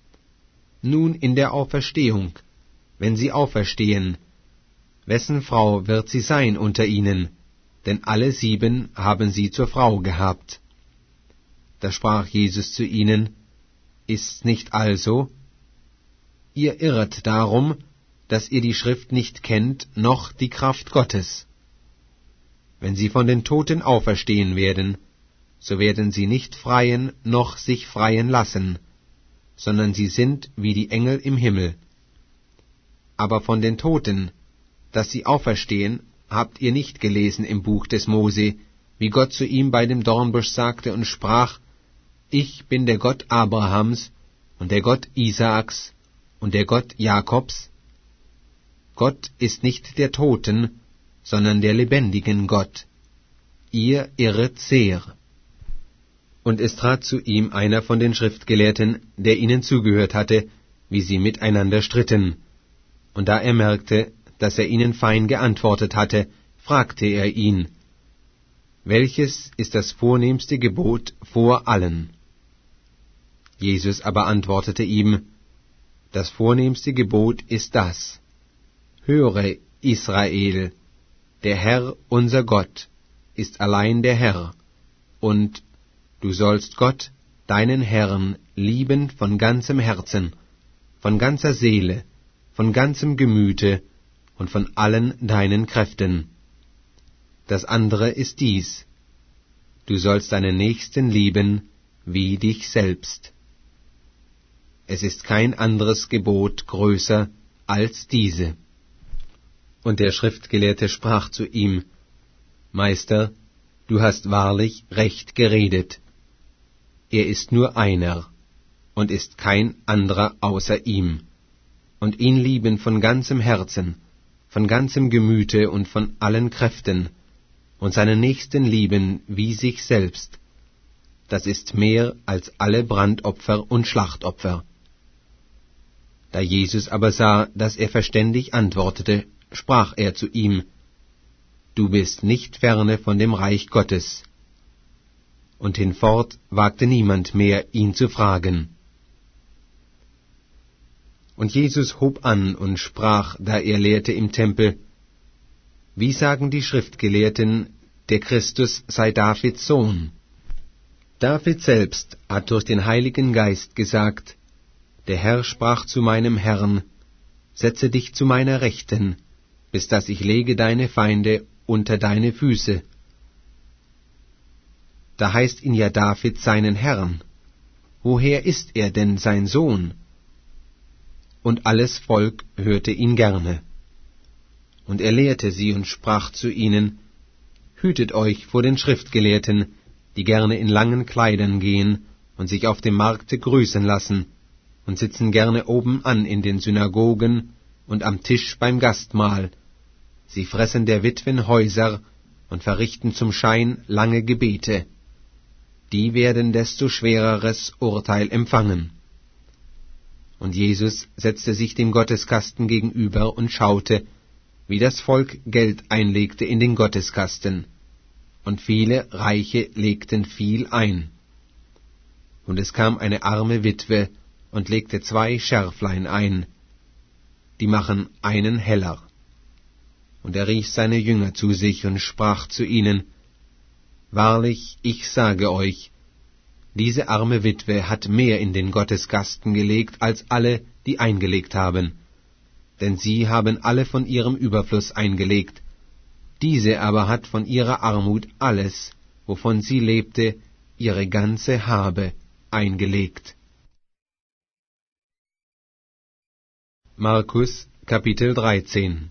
Nun in der Auferstehung, wenn sie auferstehen, wessen Frau wird sie sein unter ihnen? Denn alle sieben haben sie zur Frau gehabt. Da sprach Jesus zu ihnen, Ist's nicht also? Ihr irret darum, dass ihr die Schrift nicht kennt, noch die Kraft Gottes. Wenn sie von den Toten auferstehen werden, so werden sie nicht freien noch sich freien lassen, sondern sie sind wie die Engel im Himmel. Aber von den Toten, dass sie auferstehen, habt ihr nicht gelesen im Buch des Mose, wie Gott zu ihm bei dem Dornbusch sagte und sprach, Ich bin der Gott Abrahams und der Gott Isaaks und der Gott Jakobs? Gott ist nicht der Toten, sondern der lebendigen Gott. Ihr irret sehr. Und es trat zu ihm einer von den Schriftgelehrten, der ihnen zugehört hatte, wie sie miteinander stritten. Und da er merkte, dass er ihnen fein geantwortet hatte, fragte er ihn: Welches ist das vornehmste Gebot vor allen? Jesus aber antwortete ihm: Das vornehmste Gebot ist das: Höre, Israel, der Herr, unser Gott, ist allein der Herr, und du sollst Gott, deinen Herrn, lieben von ganzem Herzen, von ganzer Seele, von ganzem Gemüte und von allen deinen Kräften. Das andere ist dies: Du sollst deinen Nächsten lieben wie dich selbst. Es ist kein anderes Gebot größer als diese. Und der Schriftgelehrte sprach zu ihm: Meister, du hast wahrlich recht geredet. Er ist nur einer, und ist kein anderer außer ihm, und ihn lieben von ganzem Herzen, von ganzem Gemüte und von allen Kräften, und seinen Nächsten lieben wie sich selbst. Das ist mehr als alle Brandopfer und Schlachtopfer. Da Jesus aber sah, dass er verständig antwortete, sprach er zu ihm: Du bist nicht ferne von dem Reich Gottes. Und hinfort wagte niemand mehr, ihn zu fragen. Und Jesus hob an und sprach, da er lehrte im Tempel: Wie sagen die Schriftgelehrten, der Christus sei Davids Sohn? David selbst hat durch den Heiligen Geist gesagt: Der Herr sprach zu meinem Herrn: Setze dich zu meiner Rechten, bis dass ich lege deine Feinde unter deine Füße. Da heißt ihn ja David seinen Herrn. Woher ist er denn sein Sohn? Und alles Volk hörte ihn gerne. Und er lehrte sie und sprach zu ihnen: Hütet euch vor den Schriftgelehrten, die gerne in langen Kleidern gehen und sich auf dem Markte grüßen lassen und sitzen gerne oben an in den Synagogen und am Tisch beim Gastmahl. Sie fressen der Witwen Häuser und verrichten zum Schein lange Gebete. Die werden desto schwereres Urteil empfangen. Und Jesus setzte sich dem Gotteskasten gegenüber und schaute, wie das Volk Geld einlegte in den Gotteskasten, und viele Reiche legten viel ein. Und es kam eine arme Witwe und legte zwei Scherflein ein, die machen einen Heller. Und er rief seine Jünger zu sich und sprach zu ihnen: Wahrlich, ich sage euch, diese arme Witwe hat mehr in den Gotteskasten gelegt als alle, die eingelegt haben. Denn sie haben alle von ihrem Überfluss eingelegt. Diese aber hat von ihrer Armut alles, wovon sie lebte, ihre ganze Habe eingelegt. Markus, Kapitel dreizehn.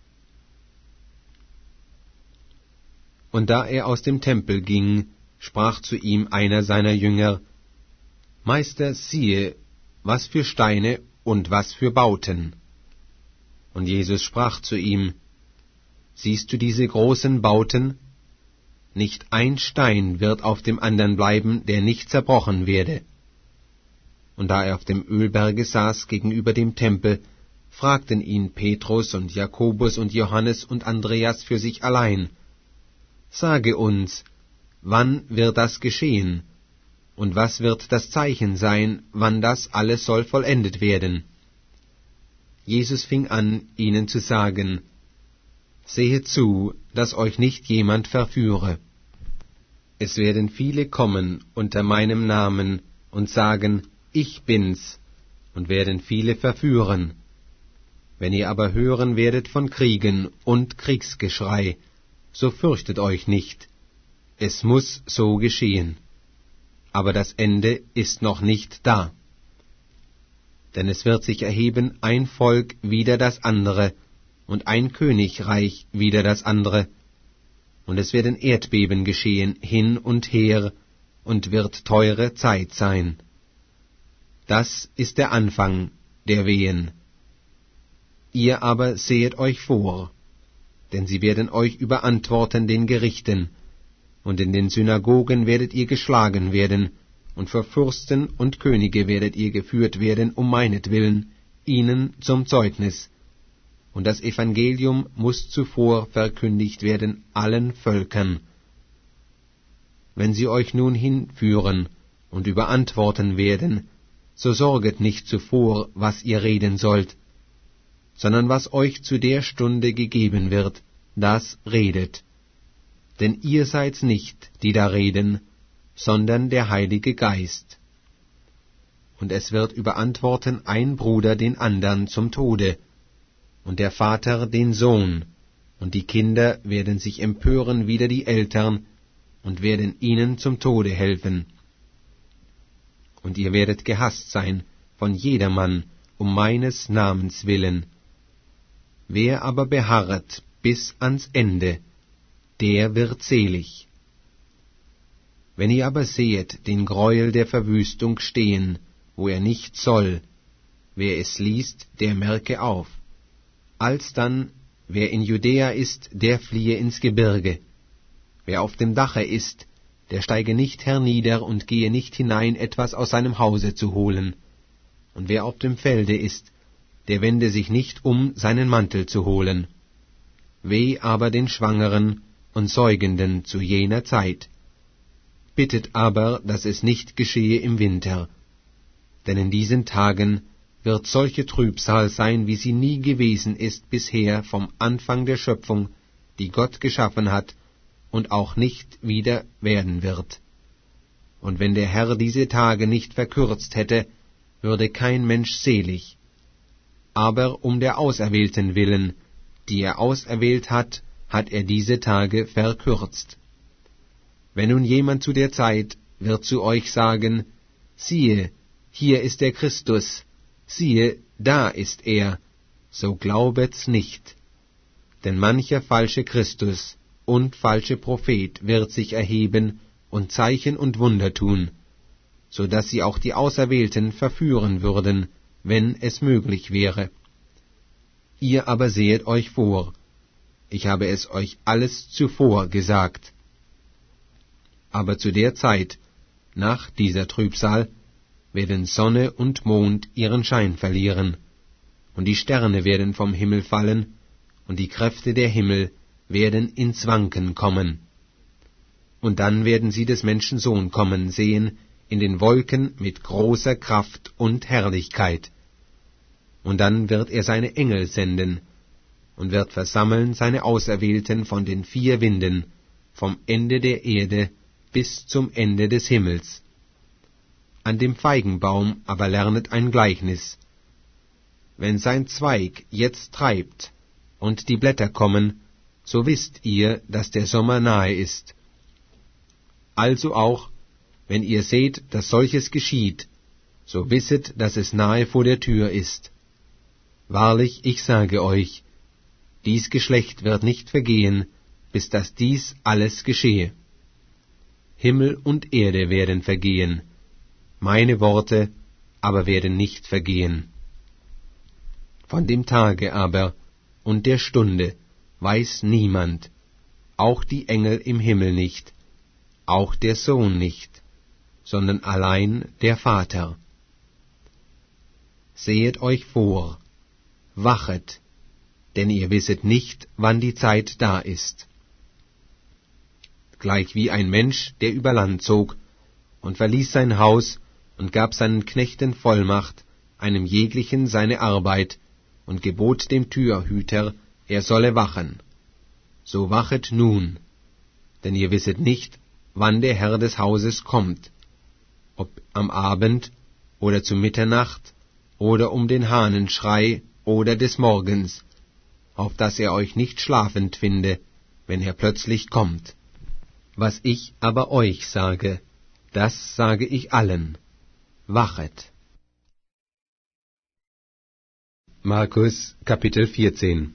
Und da er aus dem Tempel ging, sprach zu ihm einer seiner Jünger: Meister, siehe, was für Steine und was für Bauten. Und Jesus sprach zu ihm: Siehst du diese großen Bauten? Nicht ein Stein wird auf dem andern bleiben, der nicht zerbrochen werde. Und da er auf dem Ölberge saß gegenüber dem Tempel, fragten ihn Petrus und Jakobus und Johannes und Andreas für sich allein: Sage uns, wann wird das geschehen? Und was wird das Zeichen sein, wann das alles soll vollendet werden? Jesus fing an, ihnen zu sagen: Sehet zu, dass euch nicht jemand verführe. Es werden viele kommen unter meinem Namen und sagen: Ich bin's, und werden viele verführen. Wenn ihr aber hören werdet von Kriegen und Kriegsgeschrei, so fürchtet euch nicht. Es muß so geschehen. Aber das Ende ist noch nicht da. Denn es wird sich erheben ein Volk wider das andere, und ein Königreich wider das andere. Und es werden Erdbeben geschehen hin und her, und wird teure Zeit sein. Das ist der Anfang der Wehen. Ihr aber sehet euch vor, denn sie werden euch überantworten den Gerichten, und in den Synagogen werdet ihr geschlagen werden, und vor Fürsten und Könige werdet ihr geführt werden, um meinetwillen, ihnen zum Zeugnis. Und das Evangelium muß zuvor verkündigt werden allen Völkern. Wenn sie euch nun hinführen und überantworten werden, so sorget nicht zuvor, was ihr reden sollt, sondern was euch zu der Stunde gegeben wird, das redet. Denn ihr seid's nicht, die da reden, sondern der Heilige Geist. Und es wird überantworten ein Bruder den andern zum Tode, und der Vater den Sohn, und die Kinder werden sich empören wider die Eltern, und werden ihnen zum Tode helfen. Und ihr werdet gehasst sein von jedermann um meines Namens willen. Wer aber beharret bis ans Ende, der wird selig. Wenn ihr aber sehet den Greuel der Verwüstung stehen, wo er nicht soll, wer es liest, der merke auf. Alsdann, wer in Judäa ist, der fliehe ins Gebirge. Wer auf dem Dache ist, der steige nicht hernieder und gehe nicht hinein, etwas aus seinem Hause zu holen. Und wer auf dem Felde ist, der wende sich nicht um, seinen Mantel zu holen. Weh aber den Schwangeren und Säugenden zu jener Zeit. Bittet aber, dass es nicht geschehe im Winter. Denn in diesen Tagen wird solche Trübsal sein, wie sie nie gewesen ist bisher vom Anfang der Schöpfung, die Gott geschaffen hat, und auch nicht wieder werden wird. Und wenn der Herr diese Tage nicht verkürzt hätte, würde kein Mensch selig. Aber um der Auserwählten willen, die er auserwählt hat, hat er diese Tage verkürzt. Wenn nun jemand zu der Zeit wird zu euch sagen, siehe, hier ist der Christus, siehe, da ist er, so glaubet's nicht. Denn mancher falsche Christus und falsche Prophet wird sich erheben und Zeichen und Wunder tun, so dass sie auch die Auserwählten verführen würden, wenn es möglich wäre. Ihr aber sehet euch vor, ich habe es euch alles zuvor gesagt. Aber zu der Zeit, nach dieser Trübsal, werden Sonne und Mond ihren Schein verlieren, und die Sterne werden vom Himmel fallen, und die Kräfte der Himmel werden ins Wanken kommen. Und dann werden sie des Menschen Sohn kommen sehen, in den Wolken mit großer Kraft und Herrlichkeit. Und dann wird er seine Engel senden, und wird versammeln seine Auserwählten von den vier Winden, vom Ende der Erde bis zum Ende des Himmels. An dem Feigenbaum aber lernet ein Gleichnis. Wenn sein Zweig jetzt treibt, und die Blätter kommen, so wisst ihr, dass der Sommer nahe ist. Also auch, wenn ihr seht, dass solches geschieht, so wisset, dass es nahe vor der Tür ist. Wahrlich, ich sage euch, dies Geschlecht wird nicht vergehen, bis dass dies alles geschehe. Himmel und Erde werden vergehen, meine Worte aber werden nicht vergehen. Von dem Tage aber und der Stunde weiß niemand, auch die Engel im Himmel nicht, auch der Sohn nicht, sondern allein der Vater. Sehet euch vor, wachet, denn ihr wisset nicht, wann die Zeit da ist. Gleich wie ein Mensch, der über Land zog, und verließ sein Haus, und gab seinen Knechten Vollmacht, einem jeglichen seine Arbeit, und gebot dem Türhüter, er solle wachen. So wachet nun, denn ihr wisset nicht, wann der Herr des Hauses kommt, ob am Abend oder zu Mitternacht oder um den Hahnenschrei oder des Morgens, auf dass er euch nicht schlafend finde, wenn er plötzlich kommt. Was ich aber euch sage, das sage ich allen, wachet. Markus Kapitel vierzehn.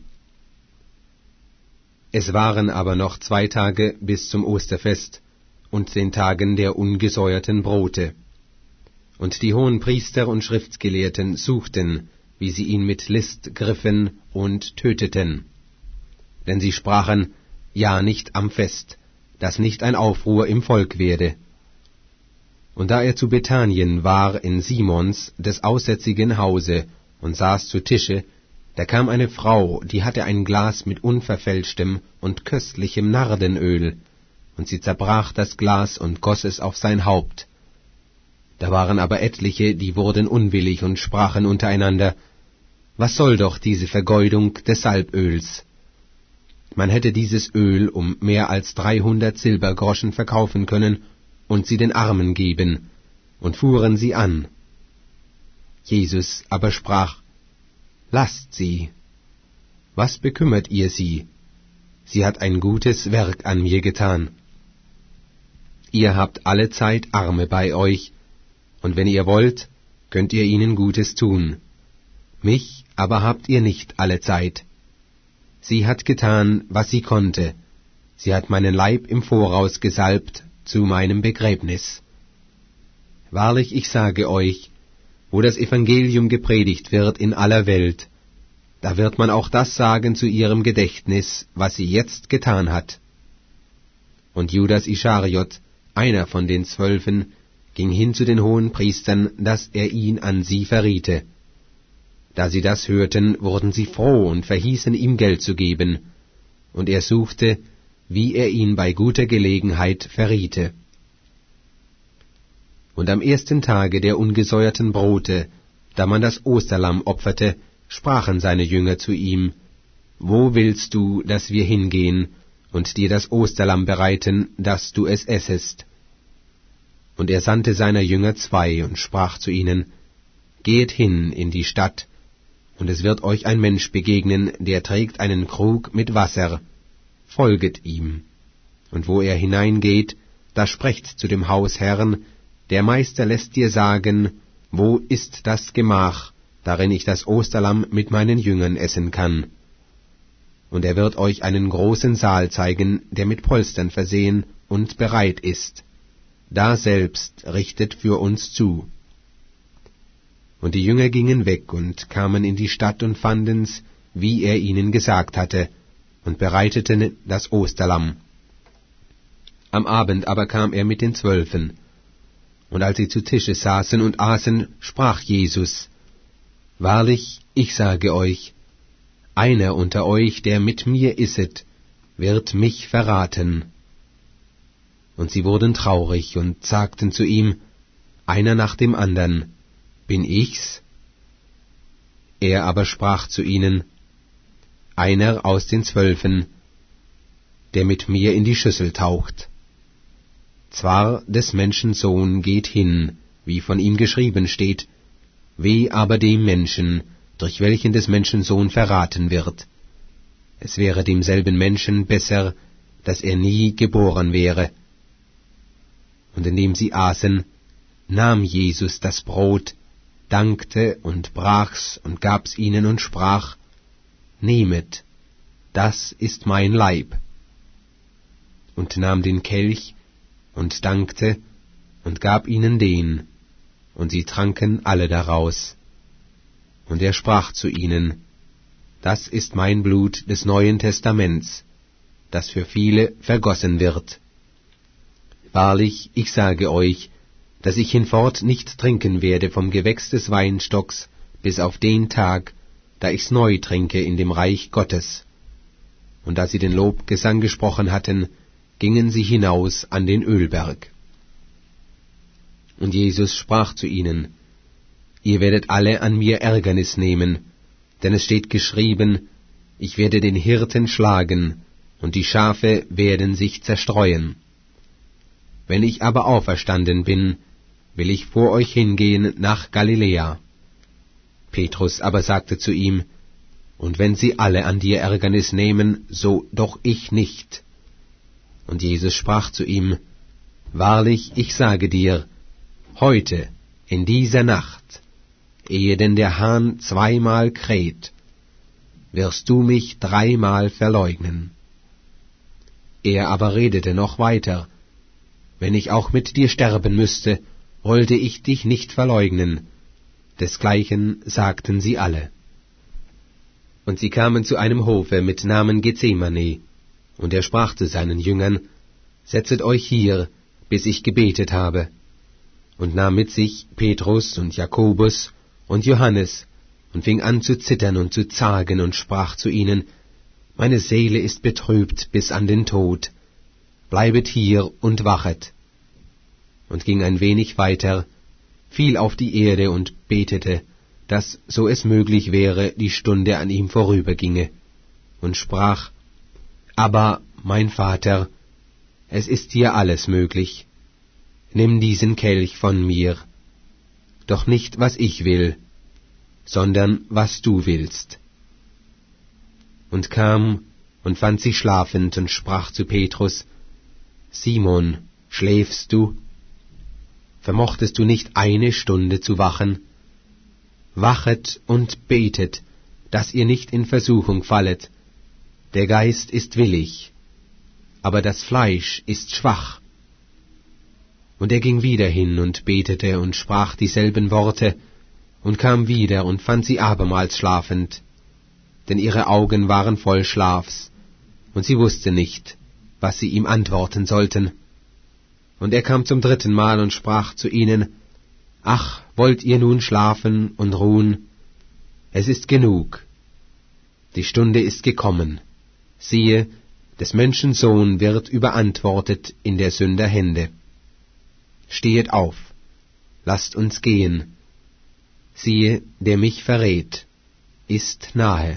Es waren aber noch zwei Tage bis zum Osterfest und den Tagen der ungesäuerten Brote. Und die Hohenpriester und Schriftgelehrten suchten, wie sie ihn mit List griffen und töteten. Denn sie sprachen, ja nicht am Fest, dass nicht ein Aufruhr im Volk werde. Und da er zu Bethanien war in Simons, des Aussätzigen Hause, und saß zu Tische, da kam eine Frau, die hatte ein Glas mit unverfälschtem und köstlichem Nardenöl, und sie zerbrach das Glas und goss es auf sein Haupt. Da waren aber etliche, die wurden unwillig und sprachen untereinander, was soll doch diese Vergeudung des Salböls? Man hätte dieses Öl um mehr als dreihundert Silbergroschen verkaufen können und sie den Armen geben, und fuhren sie an. Jesus aber sprach, lasst sie. Was bekümmert ihr sie? Sie hat ein gutes Werk an mir getan. Ihr habt alle Zeit Arme bei euch, und wenn ihr wollt, könnt ihr ihnen Gutes tun. Mich aber habt ihr nicht alle Zeit. Sie hat getan, was sie konnte. Sie hat meinen Leib im Voraus gesalbt zu meinem Begräbnis. Wahrlich, ich sage euch, wo das Evangelium gepredigt wird in aller Welt, da wird man auch das sagen zu ihrem Gedächtnis, was sie jetzt getan hat. Und Judas Ischariot, einer von den Zwölfen, ging hin zu den Hohenpriestern, dass er ihn an sie verriete. Da sie das hörten, wurden sie froh und verhießen ihm Geld zu geben, und er suchte, wie er ihn bei guter Gelegenheit verriete. Und am ersten Tage der ungesäuerten Brote, da man das Osterlamm opferte, sprachen seine Jünger zu ihm, wo willst du, dass wir hingehen und dir das Osterlamm bereiten, dass du es essest? Und er sandte seiner Jünger zwei und sprach zu ihnen, geht hin in die Stadt, und es wird euch ein Mensch begegnen, der trägt einen Krug mit Wasser, folget ihm. Und wo er hineingeht, da sprecht zu dem Hausherrn, der Meister lässt dir sagen, wo ist das Gemach, darin ich das Osterlamm mit meinen Jüngern essen kann. Und er wird euch einen großen Saal zeigen, der mit Polstern versehen und bereit ist. Da selbst richtet für uns zu. Und die Jünger gingen weg und kamen in die Stadt und fanden's, wie er ihnen gesagt hatte, und bereiteten das Osterlamm. Am Abend aber kam er mit den Zwölfen. Und als sie zu Tische saßen und aßen, sprach Jesus, wahrlich, ich sage euch, einer unter euch, der mit mir isset, wird mich verraten. Und sie wurden traurig und sagten zu ihm, einer nach dem andern, bin ich's? Er aber sprach zu ihnen, einer aus den Zwölfen, der mit mir in die Schüssel taucht. Zwar des Menschen Sohn geht hin, wie von ihm geschrieben steht, weh aber dem Menschen, durch welchen des Menschen Sohn verraten wird. Es wäre demselben Menschen besser, dass er nie geboren wäre. Und indem sie aßen, nahm Jesus das Brot, dankte und brach's und gab's ihnen und sprach, nehmet, das ist mein Leib. Und nahm den Kelch und dankte und gab ihnen den, und sie tranken alle daraus. Und er sprach zu ihnen, das ist mein Blut des Neuen Testaments, das für viele vergossen wird. Wahrlich, ich sage euch, dass ich hinfort nicht trinken werde vom Gewächs des Weinstocks, bis auf den Tag, da ich's neu trinke in dem Reich Gottes. Und da sie den Lobgesang gesprochen hatten, gingen sie hinaus an den Ölberg. Und Jesus sprach zu ihnen, ihr werdet alle an mir Ärgernis nehmen, denn es steht geschrieben, ich werde den Hirten schlagen, und die Schafe werden sich zerstreuen. Wenn ich aber auferstanden bin, will ich vor euch hingehen nach Galiläa. Petrus aber sagte zu ihm, und wenn sie alle an dir Ärgernis nehmen, so doch ich nicht. Und Jesus sprach zu ihm, wahrlich, ich sage dir, heute, in dieser Nacht, ehe denn der Hahn zweimal kräht, wirst du mich dreimal verleugnen. Er aber redete noch weiter, wenn ich auch mit dir sterben müsste, wollte ich dich nicht verleugnen. Desgleichen sagten sie alle. Und sie kamen zu einem Hofe mit Namen Gethsemane, und er sprach zu seinen Jüngern, setzet euch hier, bis ich gebetet habe. Und nahm mit sich Petrus und Jakobus und Johannes und fing an zu zittern und zu zagen und sprach zu ihnen, meine Seele ist betrübt bis an den Tod, bleibet hier und wachet. Und ging ein wenig weiter, fiel auf die Erde und betete, dass, so es möglich wäre, die Stunde an ihm vorüberginge, und sprach, aber, mein Vater, es ist dir alles möglich, nimm diesen Kelch von mir, doch nicht, was ich will, sondern was du willst. Und kam und fand sie schlafend und sprach zu Petrus, Simon, schläfst du? Vermochtest du nicht eine Stunde zu wachen? Wachet und betet, dass ihr nicht in Versuchung fallet. Der Geist ist willig, aber das Fleisch ist schwach. Und er ging wieder hin und betete und sprach dieselben Worte, und kam wieder und fand sie abermals schlafend, denn ihre Augen waren voll Schlafs, und sie wusste nicht, was sie ihm antworten sollten. Und er kam zum dritten Mal und sprach zu ihnen, ach, wollt ihr nun schlafen und ruhen? Es ist genug. Die Stunde ist gekommen. Siehe, des Menschen Sohn wird überantwortet in der Sünder Hände. Stehet auf, lasst uns gehen. Siehe, der mich verrät, ist nahe.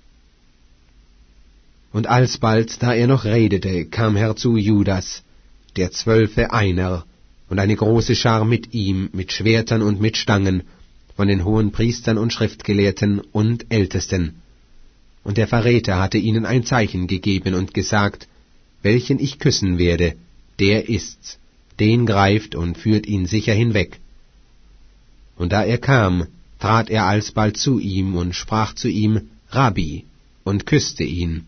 Und alsbald, da er noch redete, kam herzu Judas, der Zwölfe einer, und eine große Schar mit ihm, mit Schwertern und mit Stangen, von den hohen Priestern und Schriftgelehrten und Ältesten. Und der Verräter hatte ihnen ein Zeichen gegeben und gesagt, welchen ich küssen werde, der ist's, den greift und führt ihn sicher hinweg. Und da er kam, trat er alsbald zu ihm und sprach zu ihm, Rabbi, und küsste ihn.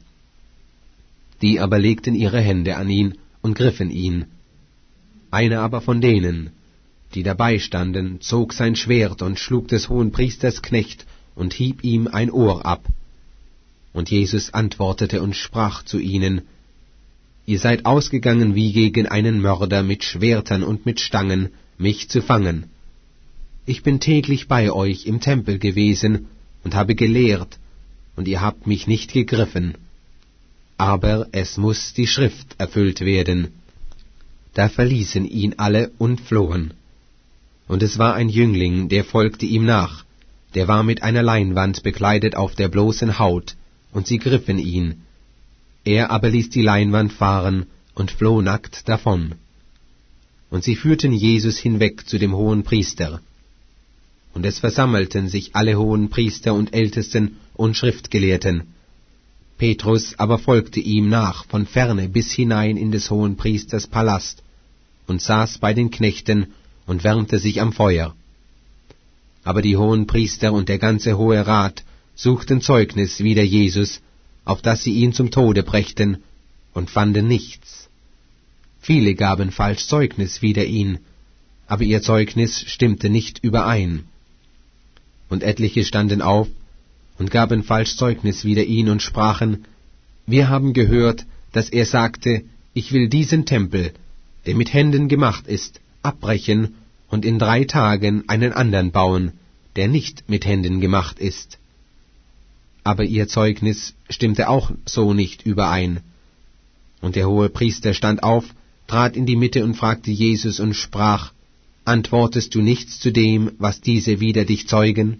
Die aber legten ihre Hände an ihn und griffen ihn. Einer aber von denen, die dabei standen, zog sein Schwert und schlug des Hohenpriesters Knecht und hieb ihm ein Ohr ab. Und Jesus antwortete und sprach zu ihnen, Ihr seid ausgegangen wie gegen einen Mörder mit Schwertern und mit Stangen, mich zu fangen. Ich bin täglich bei euch im Tempel gewesen und habe gelehrt, und ihr habt mich nicht gegriffen. Aber es muß die Schrift erfüllt werden. Da verließen ihn alle und flohen. Und es war ein Jüngling, der folgte ihm nach, der war mit einer Leinwand bekleidet auf der bloßen Haut, und sie griffen ihn. Er aber ließ die Leinwand fahren und floh nackt davon. Und sie führten Jesus hinweg zu dem Hohenpriester. Und es versammelten sich alle Hohenpriester und Ältesten und Schriftgelehrten. Petrus aber folgte ihm nach von ferne bis hinein in des Hohenpriesters Palast und saß bei den Knechten und wärmte sich am Feuer. Aber die Hohenpriester und der ganze Hohe Rat suchten Zeugnis wider Jesus, auf dass sie ihn zum Tode brächten, und fanden nichts. Viele gaben falsch Zeugnis wider ihn, aber ihr Zeugnis stimmte nicht überein. Und etliche standen auf und gaben falsch Zeugnis wider ihn und sprachen, wir haben gehört, dass er sagte, ich will diesen Tempel, der mit Händen gemacht ist, abbrechen und in drei Tagen einen andern bauen, der nicht mit Händen gemacht ist. Aber ihr Zeugnis stimmte auch so nicht überein. Und der Hohepriester stand auf, trat in die Mitte und fragte Jesus und sprach, antwortest du nichts zu dem, was diese wider dich zeugen?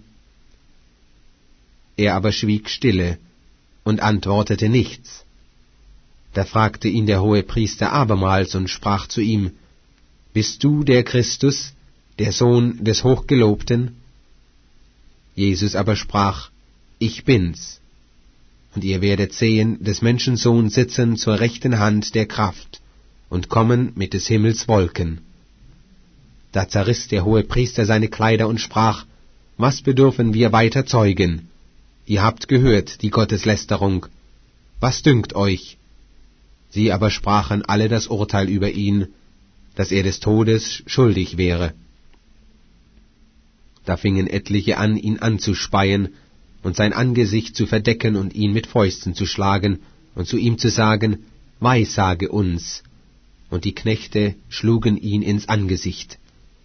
Er aber schwieg stille und antwortete nichts. Da fragte ihn der Hohepriester abermals und sprach zu ihm, bist du der Christus, der Sohn des Hochgelobten? Jesus aber sprach, ich bin's. Und ihr werdet sehen, des Menschen Sohn sitzen zur rechten Hand der Kraft und kommen mit des Himmels Wolken. Da zerriss der Hohepriester seine Kleider und sprach, was bedürfen wir weiter zeugen? Ihr habt gehört die Gotteslästerung. Was dünkt euch? Sie aber sprachen alle das Urteil über ihn, dass er des Todes schuldig wäre. Da fingen etliche an, ihn anzuspeien und sein Angesicht zu verdecken und ihn mit Fäusten zu schlagen und zu ihm zu sagen, Weissage uns, und die Knechte schlugen ihn ins Angesicht.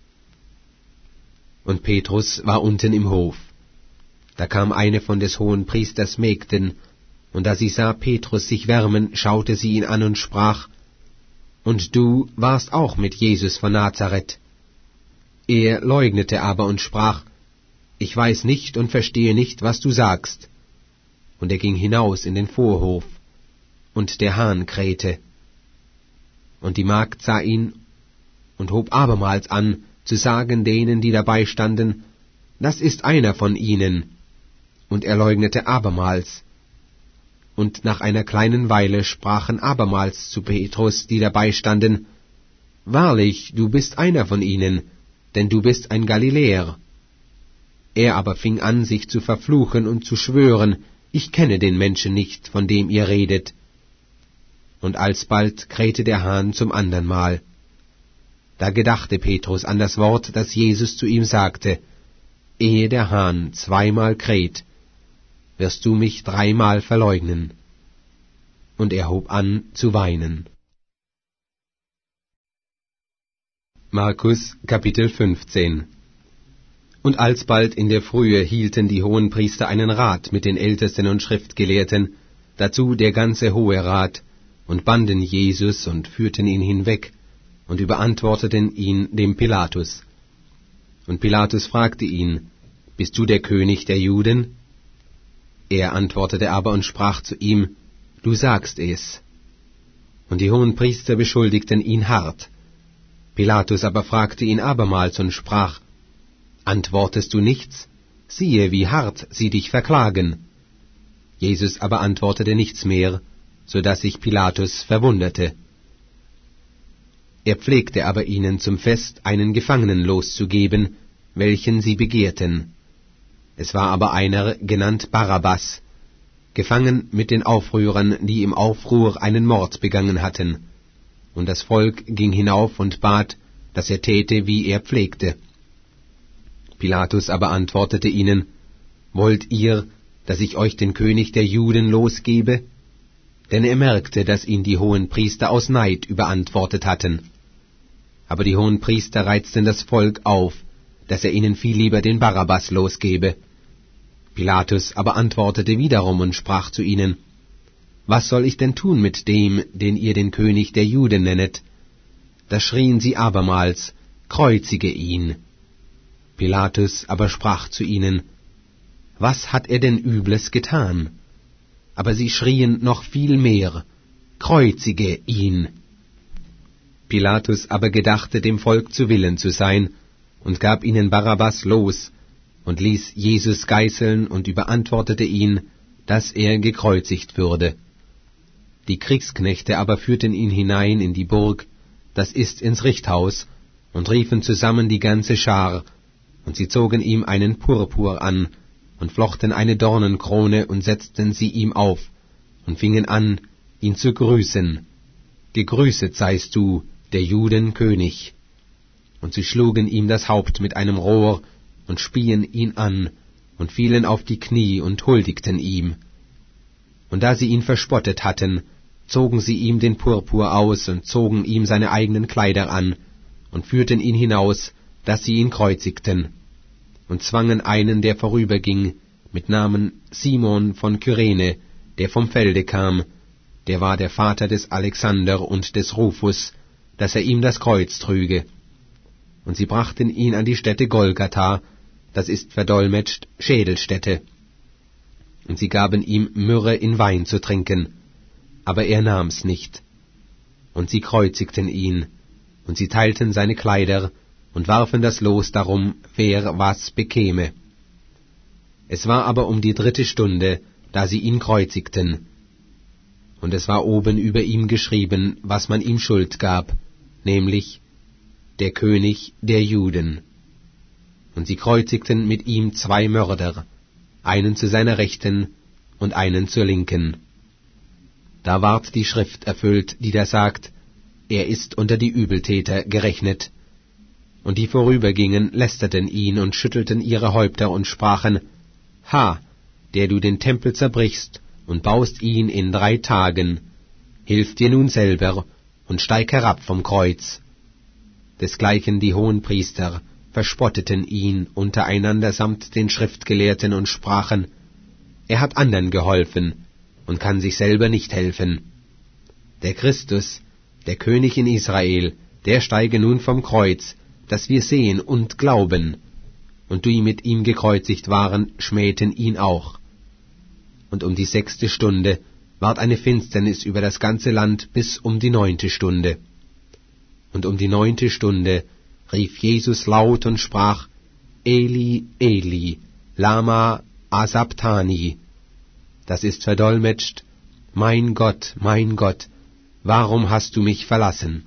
Und Petrus war unten im Hof. Da kam eine von des Hohenpriesters Mägden, und da sie sah Petrus sich wärmen, schaute sie ihn an und sprach, »Und du warst auch mit Jesus von Nazareth.« Er leugnete aber und sprach, »Ich weiß nicht und verstehe nicht, was du sagst.« Und er ging hinaus in den Vorhof, und der Hahn krähte. Und die Magd sah ihn und hob abermals an, zu sagen denen, die dabei standen, »Das ist einer von ihnen.« Und er leugnete abermals. Und nach einer kleinen Weile sprachen abermals zu Petrus, die dabei standen, »Wahrlich, du bist einer von ihnen, denn du bist ein Galiläer.« Er aber fing an, sich zu verfluchen und zu schwören, »Ich kenne den Menschen nicht, von dem ihr redet.« Und alsbald krähte der Hahn zum andern Mal. Da gedachte Petrus an das Wort, das Jesus zu ihm sagte, »Ehe der Hahn zweimal kräht, wirst du mich dreimal verleugnen.« Und er hob an zu weinen. Markus Kapitel fünfzehn. Und alsbald in der Frühe hielten die Hohenpriester einen Rat mit den Ältesten und Schriftgelehrten, dazu der ganze Hohe Rat, und banden Jesus und führten ihn hinweg und überantworteten ihn dem Pilatus. Und Pilatus fragte ihn, »Bist du der König der Juden?« Er antwortete aber und sprach zu ihm, »Du sagst es.« Und die Hohenpriester beschuldigten ihn hart. Pilatus aber fragte ihn abermals und sprach, »Antwortest du nichts? Siehe, wie hart sie dich verklagen.« Jesus aber antwortete nichts mehr, so daß sich Pilatus verwunderte. Er pflegte aber ihnen zum Fest einen Gefangenen loszugeben, welchen sie begehrten. Es war aber einer, genannt Barabbas, gefangen mit den Aufrührern, die im Aufruhr einen Mord begangen hatten. Und das Volk ging hinauf und bat, dass er täte, wie er pflegte. Pilatus aber antwortete ihnen, »Wollt ihr, dass ich euch den König der Juden losgebe?« Denn er merkte, dass ihn die Hohenpriester aus Neid überantwortet hatten. Aber die Hohenpriester reizten das Volk auf, dass er ihnen viel lieber den Barabbas losgebe. Pilatus aber antwortete wiederum und sprach zu ihnen, »Was soll ich denn tun mit dem, den ihr den König der Juden nennet?« Da schrien sie abermals, »Kreuzige ihn!« Pilatus aber sprach zu ihnen, »Was hat er denn Übles getan?« Aber sie schrien noch viel mehr, »Kreuzige ihn!« Pilatus aber gedachte, dem Volk zu Willen zu sein, und gab ihnen Barabbas los, und ließ Jesus geißeln und überantwortete ihn, dass er gekreuzigt würde. Die Kriegsknechte aber führten ihn hinein in die Burg, das ist ins Richthaus, und riefen zusammen die ganze Schar, und sie zogen ihm einen Purpur an, und flochten eine Dornenkrone und setzten sie ihm auf, und fingen an, ihn zu grüßen. »Gegrüßet seist du, der Juden König!« Und sie schlugen ihm das Haupt mit einem Rohr und spien ihn an und fielen auf die Knie und huldigten ihm. Und da sie ihn verspottet hatten, zogen sie ihm den Purpur aus und zogen ihm seine eigenen Kleider an und führten ihn hinaus, dass sie ihn kreuzigten, und zwangen einen, der vorüberging, mit Namen Simon von Kyrene, der vom Felde kam, der war der Vater des Alexander und des Rufus, dass er ihm das Kreuz trüge. Und sie brachten ihn an die Stätte Golgatha, das ist verdolmetscht Schädelstätte. Und sie gaben ihm Myrrhe in Wein zu trinken, aber er nahm's nicht. Und sie kreuzigten ihn, und sie teilten seine Kleider, und warfen das Los darum, wer was bekäme. Es war aber um die dritte Stunde, da sie ihn kreuzigten. Und es war oben über ihm geschrieben, was man ihm Schuld gab, nämlich der König der Juden. Und sie kreuzigten mit ihm zwei Mörder, einen zu seiner Rechten und einen zur Linken. Da ward die Schrift erfüllt, die da sagt, er ist unter die Übeltäter gerechnet. Und die vorübergingen, lästerten ihn und schüttelten ihre Häupter und sprachen, Ha, der du den Tempel zerbrichst und baust ihn in drei Tagen, hilf dir nun selber und steig herab vom Kreuz. Desgleichen die Hohenpriester verspotteten ihn untereinander samt den Schriftgelehrten und sprachen, er hat andern geholfen und kann sich selber nicht helfen. Der Christus, der König in Israel, der steige nun vom Kreuz, dass wir sehen und glauben. Und die mit ihm gekreuzigt waren, schmähten ihn auch. Und um die sechste Stunde ward eine Finsternis über das ganze Land bis um die neunte Stunde. Und um die neunte Stunde rief Jesus laut und sprach, Eli, Eli, lama asabtani. Das ist verdolmetscht, mein Gott, mein Gott, warum hast du mich verlassen?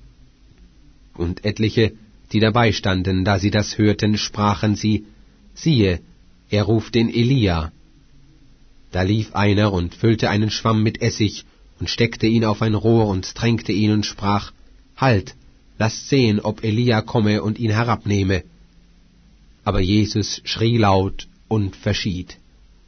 Und etliche, die dabei standen, da sie das hörten, sprachen sie, siehe, er ruft den Elia. Da lief einer und füllte einen Schwamm mit Essig und steckte ihn auf ein Rohr und tränkte ihn und sprach, Halt, lasst sehen, ob Elia komme und ihn herabnehme. Aber Jesus schrie laut und verschied.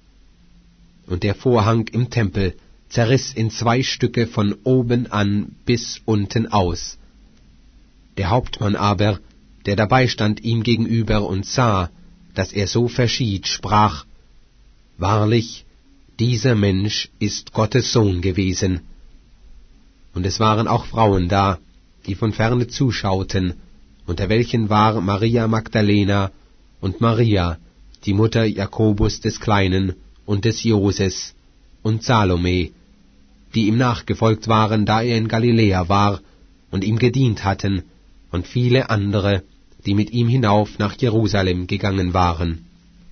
Und der Vorhang im Tempel zerriss in zwei Stücke von oben an bis unten aus. Der Hauptmann aber, der dabei stand ihm gegenüber und sah, dass er so verschied, sprach, Wahrlich, dieser Mensch ist Gottes Sohn gewesen. Und es waren auch Frauen da, die von ferne zuschauten, unter welchen war Maria Magdalena und Maria, die Mutter Jakobus des Kleinen und des Joses, und Salome, die ihm nachgefolgt waren, da er in Galiläa war, und ihm gedient hatten, und viele andere, die mit ihm hinauf nach Jerusalem gegangen waren.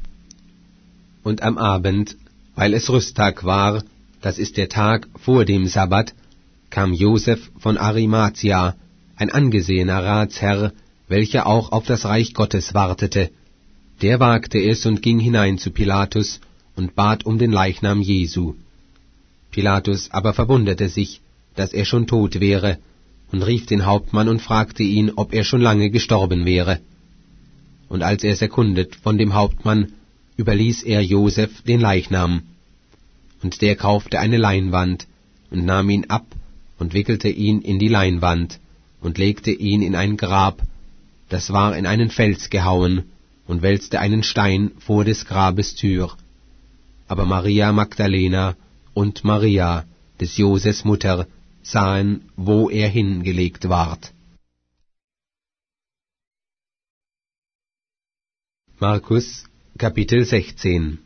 Und am Abend, weil es Rüsttag war, das ist der Tag vor dem Sabbat, kam Joseph von Arimathia, ein angesehener Ratsherr, welcher auch auf das Reich Gottes wartete. Der wagte es und ging hinein zu Pilatus und bat um den Leichnam Jesu. Pilatus aber verwunderte sich, dass er schon tot wäre, und rief den Hauptmann und fragte ihn, ob er schon lange gestorben wäre. Und als er es erkundet von dem Hauptmann, überließ er Joseph den Leichnam. Und der kaufte eine Leinwand und nahm ihn ab und wickelte ihn in die Leinwand und legte ihn in ein Grab, das war in einen Fels gehauen, und wälzte einen Stein vor des Grabes Tür. Aber Maria Magdalena und Maria, des Joses Mutter, sahen, wo er hingelegt ward. Markus, Kapitel sechzehn.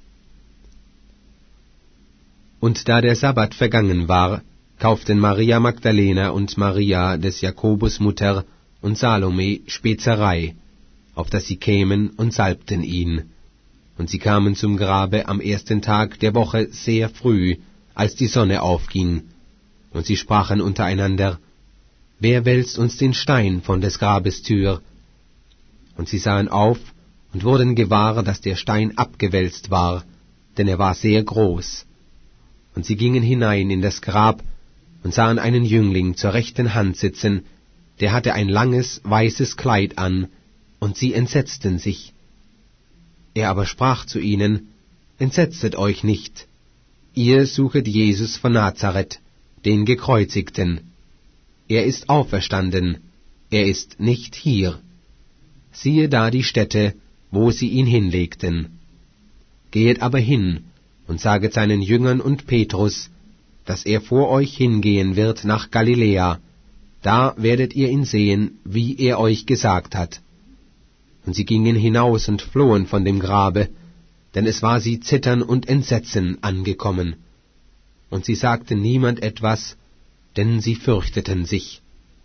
Und da der Sabbat vergangen war, kauften Maria Magdalena und Maria des Jakobus Mutter und Salome Spezerei, auf dass sie kämen und salbten ihn. Und sie kamen zum Grabe am ersten Tag der Woche sehr früh, als die Sonne aufging. Und sie sprachen untereinander, Wer wälzt uns den Stein von des Grabes Tür? Und sie sahen auf und wurden gewahr, dass der Stein abgewälzt war, denn er war sehr groß. Und sie gingen hinein in das Grab und sahen einen Jüngling zur rechten Hand sitzen, der hatte ein langes, weißes Kleid an, und sie entsetzten sich. Er aber sprach zu ihnen, Entsetzet euch nicht, ihr suchet Jesus von Nazareth, den Gekreuzigten. Er ist auferstanden, er ist nicht hier. Siehe da die Stätte, wo sie ihn hinlegten. Gehet aber hin und saget seinen Jüngern und Petrus, dass er vor euch hingehen wird nach Galiläa, da werdet ihr ihn sehen, wie er euch gesagt hat. Und sie gingen hinaus und flohen von dem Grabe, denn es war sie Zittern und Entsetzen angekommen. Und sie sagten niemand etwas, denn sie fürchteten sich.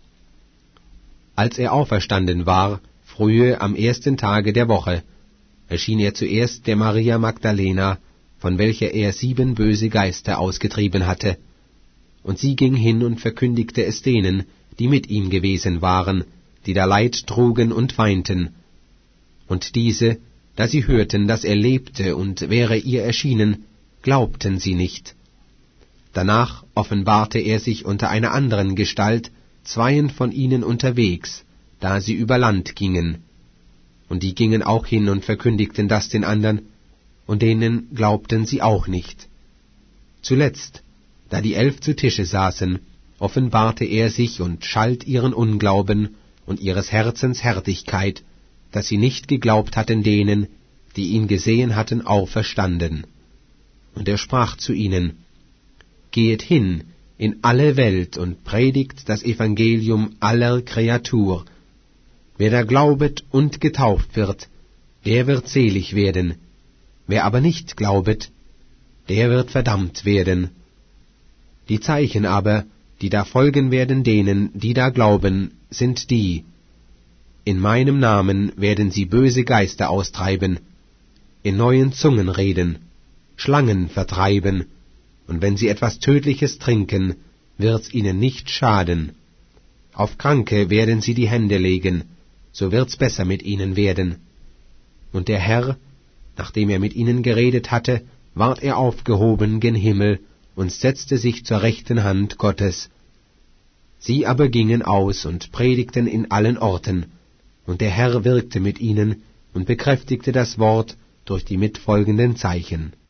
Als er auferstanden war, frühe am ersten Tage der Woche, erschien er zuerst der Maria Magdalena, von welcher er sieben böse Geister ausgetrieben hatte. Und sie ging hin und verkündigte es denen, die mit ihm gewesen waren, die da Leid trugen und weinten. Und diese, da sie hörten, dass er lebte und wäre ihr erschienen, glaubten sie nicht. Danach offenbarte er sich unter einer anderen Gestalt, zweien von ihnen unterwegs, da sie über Land gingen. Und die gingen auch hin und verkündigten das den andern, und denen glaubten sie auch nicht. Zuletzt, da die Elf zu Tische saßen, offenbarte er sich und schalt ihren Unglauben und ihres Herzens Härtigkeit, dass sie nicht geglaubt hatten denen, die ihn gesehen hatten, auferstanden. Und er sprach zu ihnen: Gehet hin in alle Welt und predigt das Evangelium aller Kreatur. Wer da glaubet und getauft wird, der wird selig werden. Wer aber nicht glaubet, der wird verdammt werden. Die Zeichen aber, die da folgen werden denen, die da glauben, sind die: In meinem Namen werden sie böse Geister austreiben, in neuen Zungen reden, Schlangen vertreiben, und wenn sie etwas Tödliches trinken, wird's ihnen nicht schaden. Auf Kranke werden sie die Hände legen, so wird's besser mit ihnen werden. Und der Herr, nachdem er mit ihnen geredet hatte, ward er aufgehoben gen Himmel und setzte sich zur rechten Hand Gottes. Sie aber gingen aus und predigten in allen Orten, und der Herr wirkte mit ihnen und bekräftigte das Wort durch die mitfolgenden Zeichen.